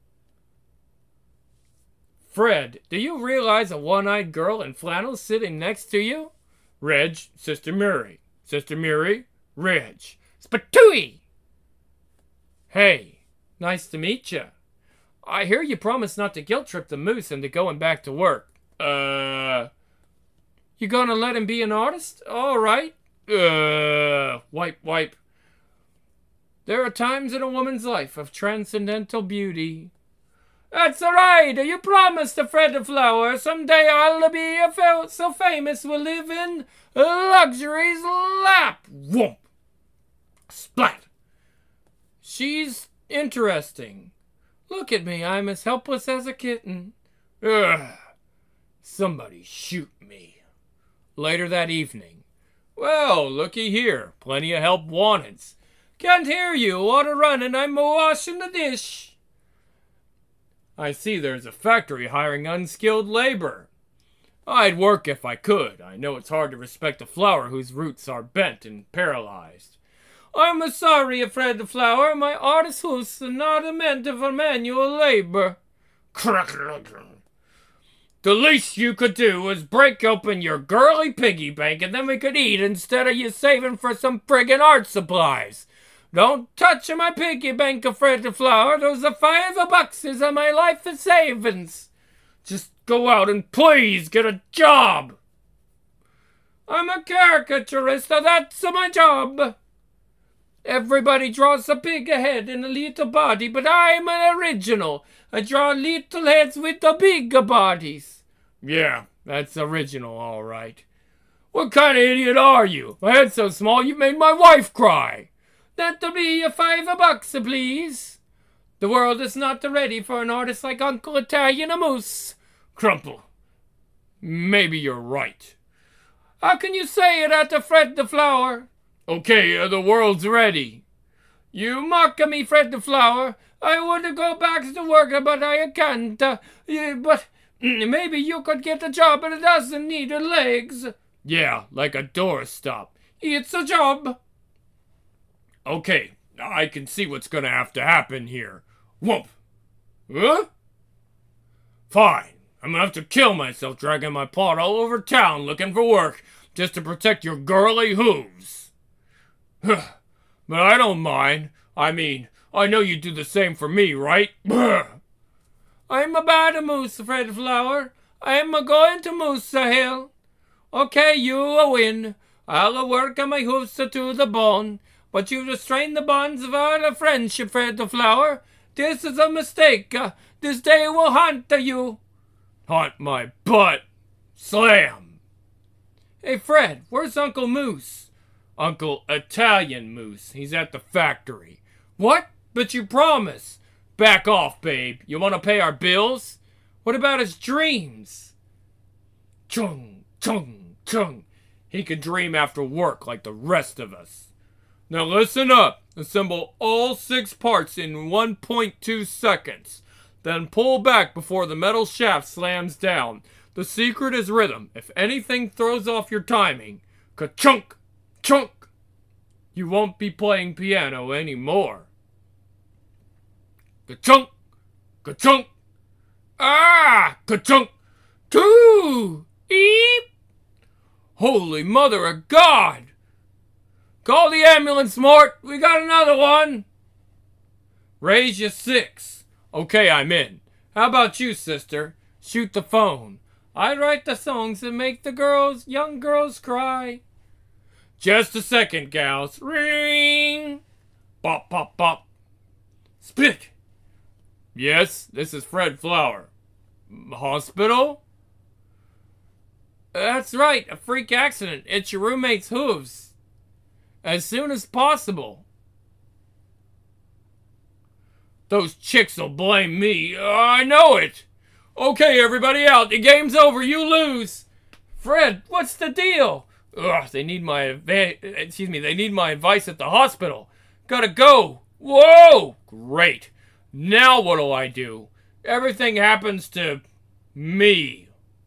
Fred, do you realize a one-eyed girl in flannel sitting next to you? Reg, Sister Mary. Sister Mary, Reg. Spatooey! Hey, nice to meet you. I hear you promised not to guilt-trip the moose into going back to work. You gonna let him be an artist? All right. Wipe. There are times in a woman's life of transcendental beauty. That's right. You promised to Fred Flower someday I'll be so famous we'll live in luxury's lap. Whoomp. Splat. She's interesting. Look at me. I'm as helpless as a kitten. Ugh. Somebody shoot me. Later that evening, Well, looky here. Plenty of help wanted. Can't hear you. Water running. I'm washing the dish. I see there's a factory hiring unskilled labor. I'd work if I could. I know it's hard to respect a flower whose roots are bent and paralyzed. I'm sorry, Fred the Flower. My artist hooves are not meant for manual labor. The least you could do was break open your girly piggy bank and then we could eat instead of you saving for some friggin' art supplies. Don't touch my piggy bank, Fred the Flower. Those are $5 of my life savings. Just go out and please get a job. I'm a caricaturist, that's my job. Everybody draws a big head and a little body, but I'm an original. I draw little heads with the big bodies. Yeah, that's original, all right. What kind of idiot are you? My head's so small you made my wife cry. That'll be $5, please. The world is not ready for an artist like Uncle Italian Moose. Crumple. Maybe you're right. How can you say that, Fred the Flower? Okay, the world's ready. You mock me, Fred the Flower. I would go back to work, but I can't. But maybe you could get a job that doesn't need legs. Yeah, like a doorstop. It's a job. Okay, I can see what's gonna have to happen here. Whoop. Huh? Fine. I'm gonna have to kill myself dragging my pot all over town looking for work just to protect your girly hooves. But I don't mind. I mean, I know you do the same for me, right? I'm a bad moose, Fred Flower. I'm going to Moose Hill. Okay, you win. I'll work on my hoofs to the bone. But you've strained the bonds of our friendship, Fred the Flower. This is a mistake. This day will haunt you. Haunt my butt. Slam. Hey, Fred, where's Uncle Moose? Uncle Italian Moose. He's at the factory. What? But you promised. Back off, babe. You want to pay our bills? What about his dreams? Chung, chung, chung. He can dream after work like the rest of us. Now listen up. Assemble all 6 parts in 1.2 seconds. Then pull back before the metal shaft slams down. The secret is rhythm. If anything throws off your timing, ka-chunk, chunk, you won't be playing piano anymore. Ka-chunk, ka-chunk, ah, ka-chunk, two, eep. Holy mother of God! Call the ambulance, Mort. We got another one. Raise your 6. Okay, I'm in. How about you, sister? Shoot the phone. I write the songs that make the young girls cry. Just a second, gals. Ring. Bop, bop, bop. Spit. Yes, this is Fred Flower. Hospital? That's right, a freak accident. It's your roommate's hooves. As soon as possible. Those chicks will blame me. I know it. Okay, everybody out. The game's over. You lose. Fred, what's the deal? Ugh, they need my advice at the hospital. Gotta go. Whoa! Great. Now what'll I do? Everything happens to me.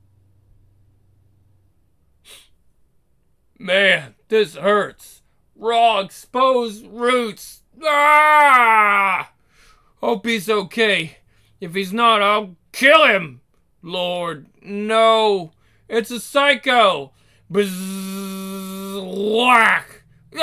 Man, this hurts. Raw, exposed roots. Ah! Hope he's okay. If he's not, I'll kill him. Lord, no. It's a psycho. Bzzz, whack.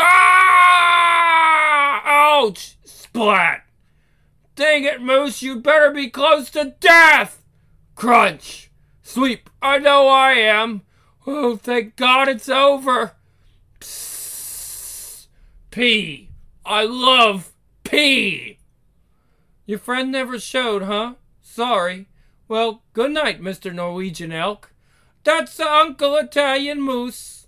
Ah! Ouch! Splat. Dang it, Moose, you better be close to death. Crunch. Sleep. I know I am. Oh, thank God it's over. Psst. Pee. I love pee. Your friend never showed, huh? Sorry. Well, good night, Mr. Norwegian Elk. That's Uncle Italian Moose.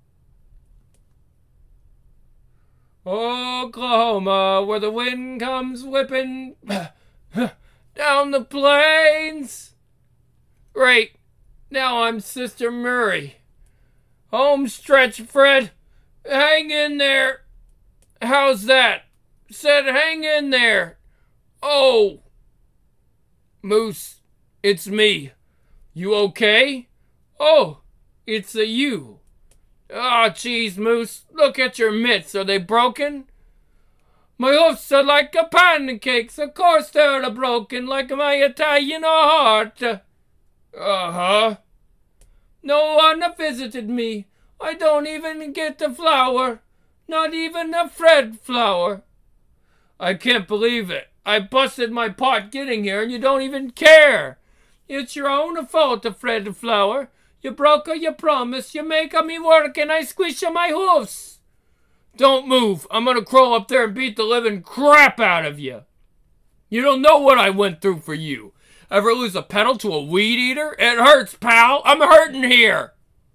Oklahoma, where the wind comes whipping down the plains. Great. Now I'm Sister Murray. Home stretch, Fred. Hang in there. How's that? Said hang in there. Oh. Moose, it's me. You okay? Oh, it's a you. Ah, geez, Moose, look at your mitts. Are they broken? My hoofs are like a pancakes. Of course they're broken, like my Italian heart. Uh-huh. No one visited me. I don't even get a flower. Not even a Fred flower. I can't believe it. I busted my pot getting here and you don't even care. It's your own fault, Fred Flower. You broke your promise. You make me work and I squish my hoofs. Don't move. I'm gonna crawl up there and beat the living crap out of you. You don't know what I went through for you. Ever lose a pedal to a weed eater? It hurts, pal. I'm hurting here.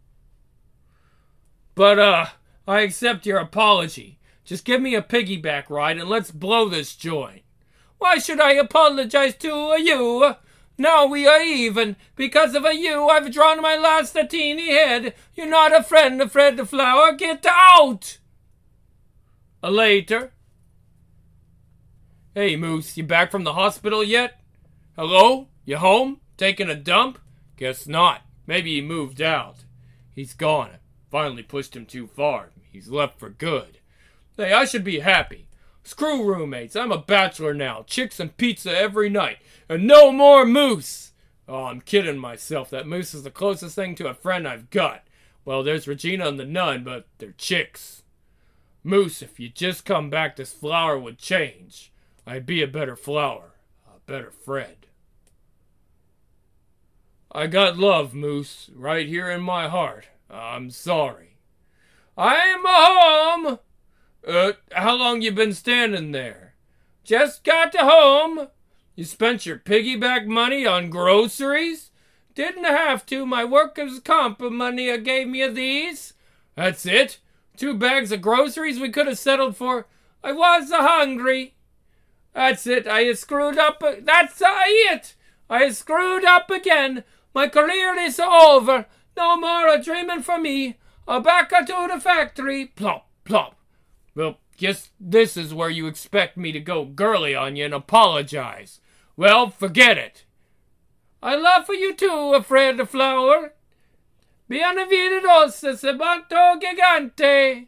But, I accept your apology. Just give me a piggyback ride and let's blow this joint. Why should I apologize to you? Now we are even. Because of you, I've drawn my last teeny head. You're not a friend, Fred Flower. Get out! Later. Hey, Moose, you back from the hospital yet? Hello? You home? Taking a dump? Guess not. Maybe he moved out. He's gone. Finally pushed him too far. He's left for good. Hey, I should be happy. Screw roommates. I'm a bachelor now. Chicks and pizza every night. And no more Moose. Oh, I'm kidding myself. That Moose is the closest thing to a friend I've got. Well, there's Regina and the nun, but they're chicks. Moose, if you just come back, this flower would change. I'd be a better flower. A better Fred. I got love, Moose, right here in my heart. I'm sorry. I'm home! How long you been standing there? Just got to home. You spent your piggyback money on groceries? Didn't have to. My workers' comp money gave me these. That's it? 2 bags of groceries we could have settled for. I was hungry. That's it. I screwed up. That's it. I screwed up again. My career is over. No more dreaming for me. Back to the factory. Plop, plop. Well, guess this is where you expect me to go girly on you and apologize. Well, forget it. I love you too, Fred Flower. Bienvenidos, Sabato Gigante.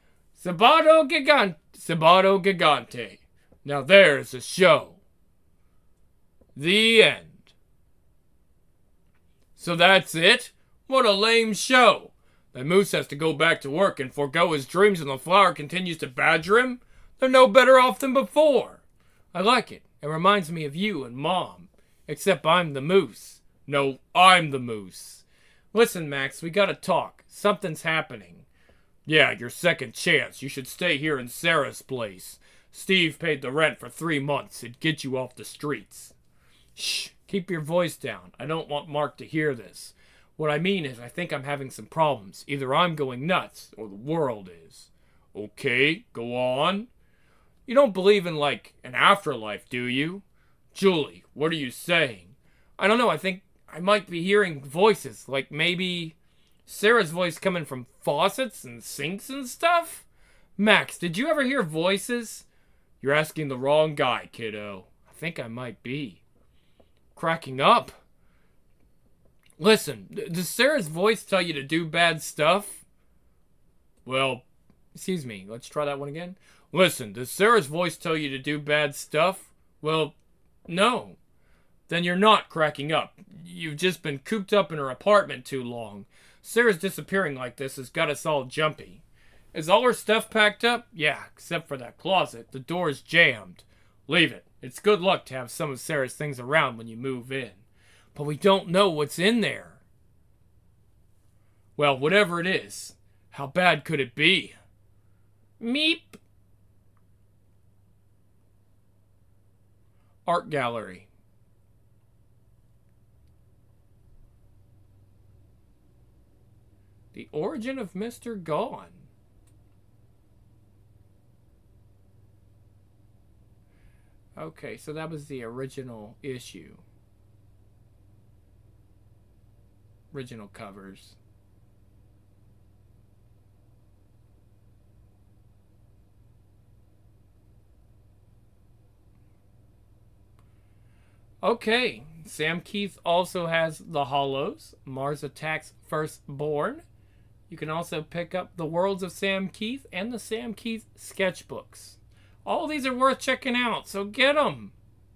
Sabato Gigante. Now there's a show. The end. So that's it? What a lame show. The Moose has to go back to work and forego his dreams and the flower continues to badger him? They're no better off than before. I like it. It reminds me of you and Mom. Except I'm the Moose. No, I'm the Moose. Listen, Max, we gotta talk. Something's happening. Yeah, your second chance. You should stay here in Sarah's place. Steve paid the rent for 3 months. It'd get you off the streets. Shh, keep your voice down. I don't want Mark to hear this. What I mean is I think I'm having some problems. Either I'm going nuts, or the world is. Okay, go on. You don't believe in, like, an afterlife, do you? Julie, what are you saying? I don't know, I think I might be hearing voices. Like, maybe Sarah's voice coming from faucets and sinks and stuff? Max, did you ever hear voices? You're asking the wrong guy, kiddo. I think I might be. Cracking up? Listen, does Sarah's voice tell you to do bad stuff? Well, excuse me, let's try that one again. Listen, does Sarah's voice tell you to do bad stuff? Well, no. Then you're not cracking up. You've just been cooped up in her apartment too long. Sarah's disappearing like this has got us all jumpy. Is all her stuff packed up? Yeah, except for that closet. The door's jammed. Leave it. It's good luck to have some of Sarah's things around when you move in. But we don't know what's in there. Well, whatever it is, how bad could it be? Meep. Art gallery. The origin of Mr. Gone. Okay, so that was the original issue. Original covers. Okay, Sam Keith also has The Hollows, Mars Attacks Firstborn. You can also pick up The Worlds of Sam Keith and the Sam Keith sketchbooks. All these are worth checking out, so get them.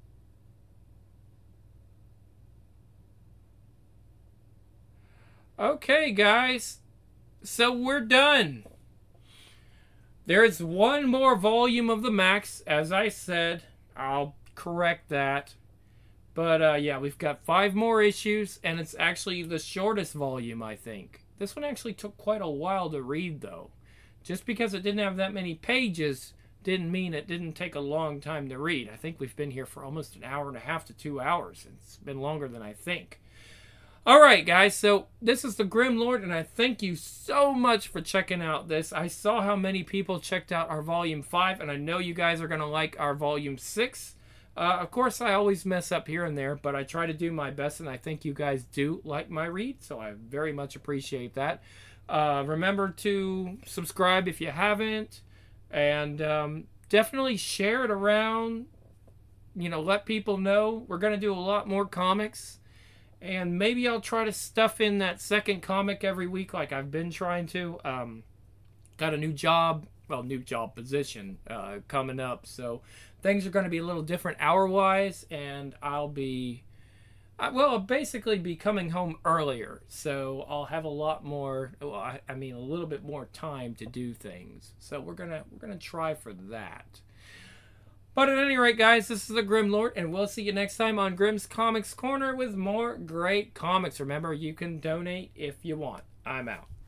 Okay, guys, so we're done. There's one more volume of the Maxx, as I said. I'll correct that. But yeah, we've got 5 more issues, and it's actually the shortest volume, I think. This one actually took quite a while to read, though. Just because it didn't have that many pages didn't mean it didn't take a long time to read. I think we've been here for almost an hour and a half to 2 hours. It's been longer than I think. Alright, guys, so this is the Grim Lord, and I thank you so much for checking out this. I saw how many people checked out our Volume 5, and I know you guys are going to like our Volume 6. Of course, I always mess up here and there, but I try to do my best, and I think you guys do like my read, so I very much appreciate that. Remember to subscribe if you haven't, and definitely share it around. Let people know. We're going to do a lot more comics, and maybe I'll try to stuff in that second comic every week like I've been trying to. Got a new job position coming up, so things are going to be a little different hour-wise, and I'll basically be coming home earlier, so I'll have a lot more, a little bit more time to do things. So we're gonna try for that. But at any rate, guys, this is the Grim Lord, and we'll see you next time on Grimm's Comics Corner with more great comics. Remember, you can donate if you want. I'm out.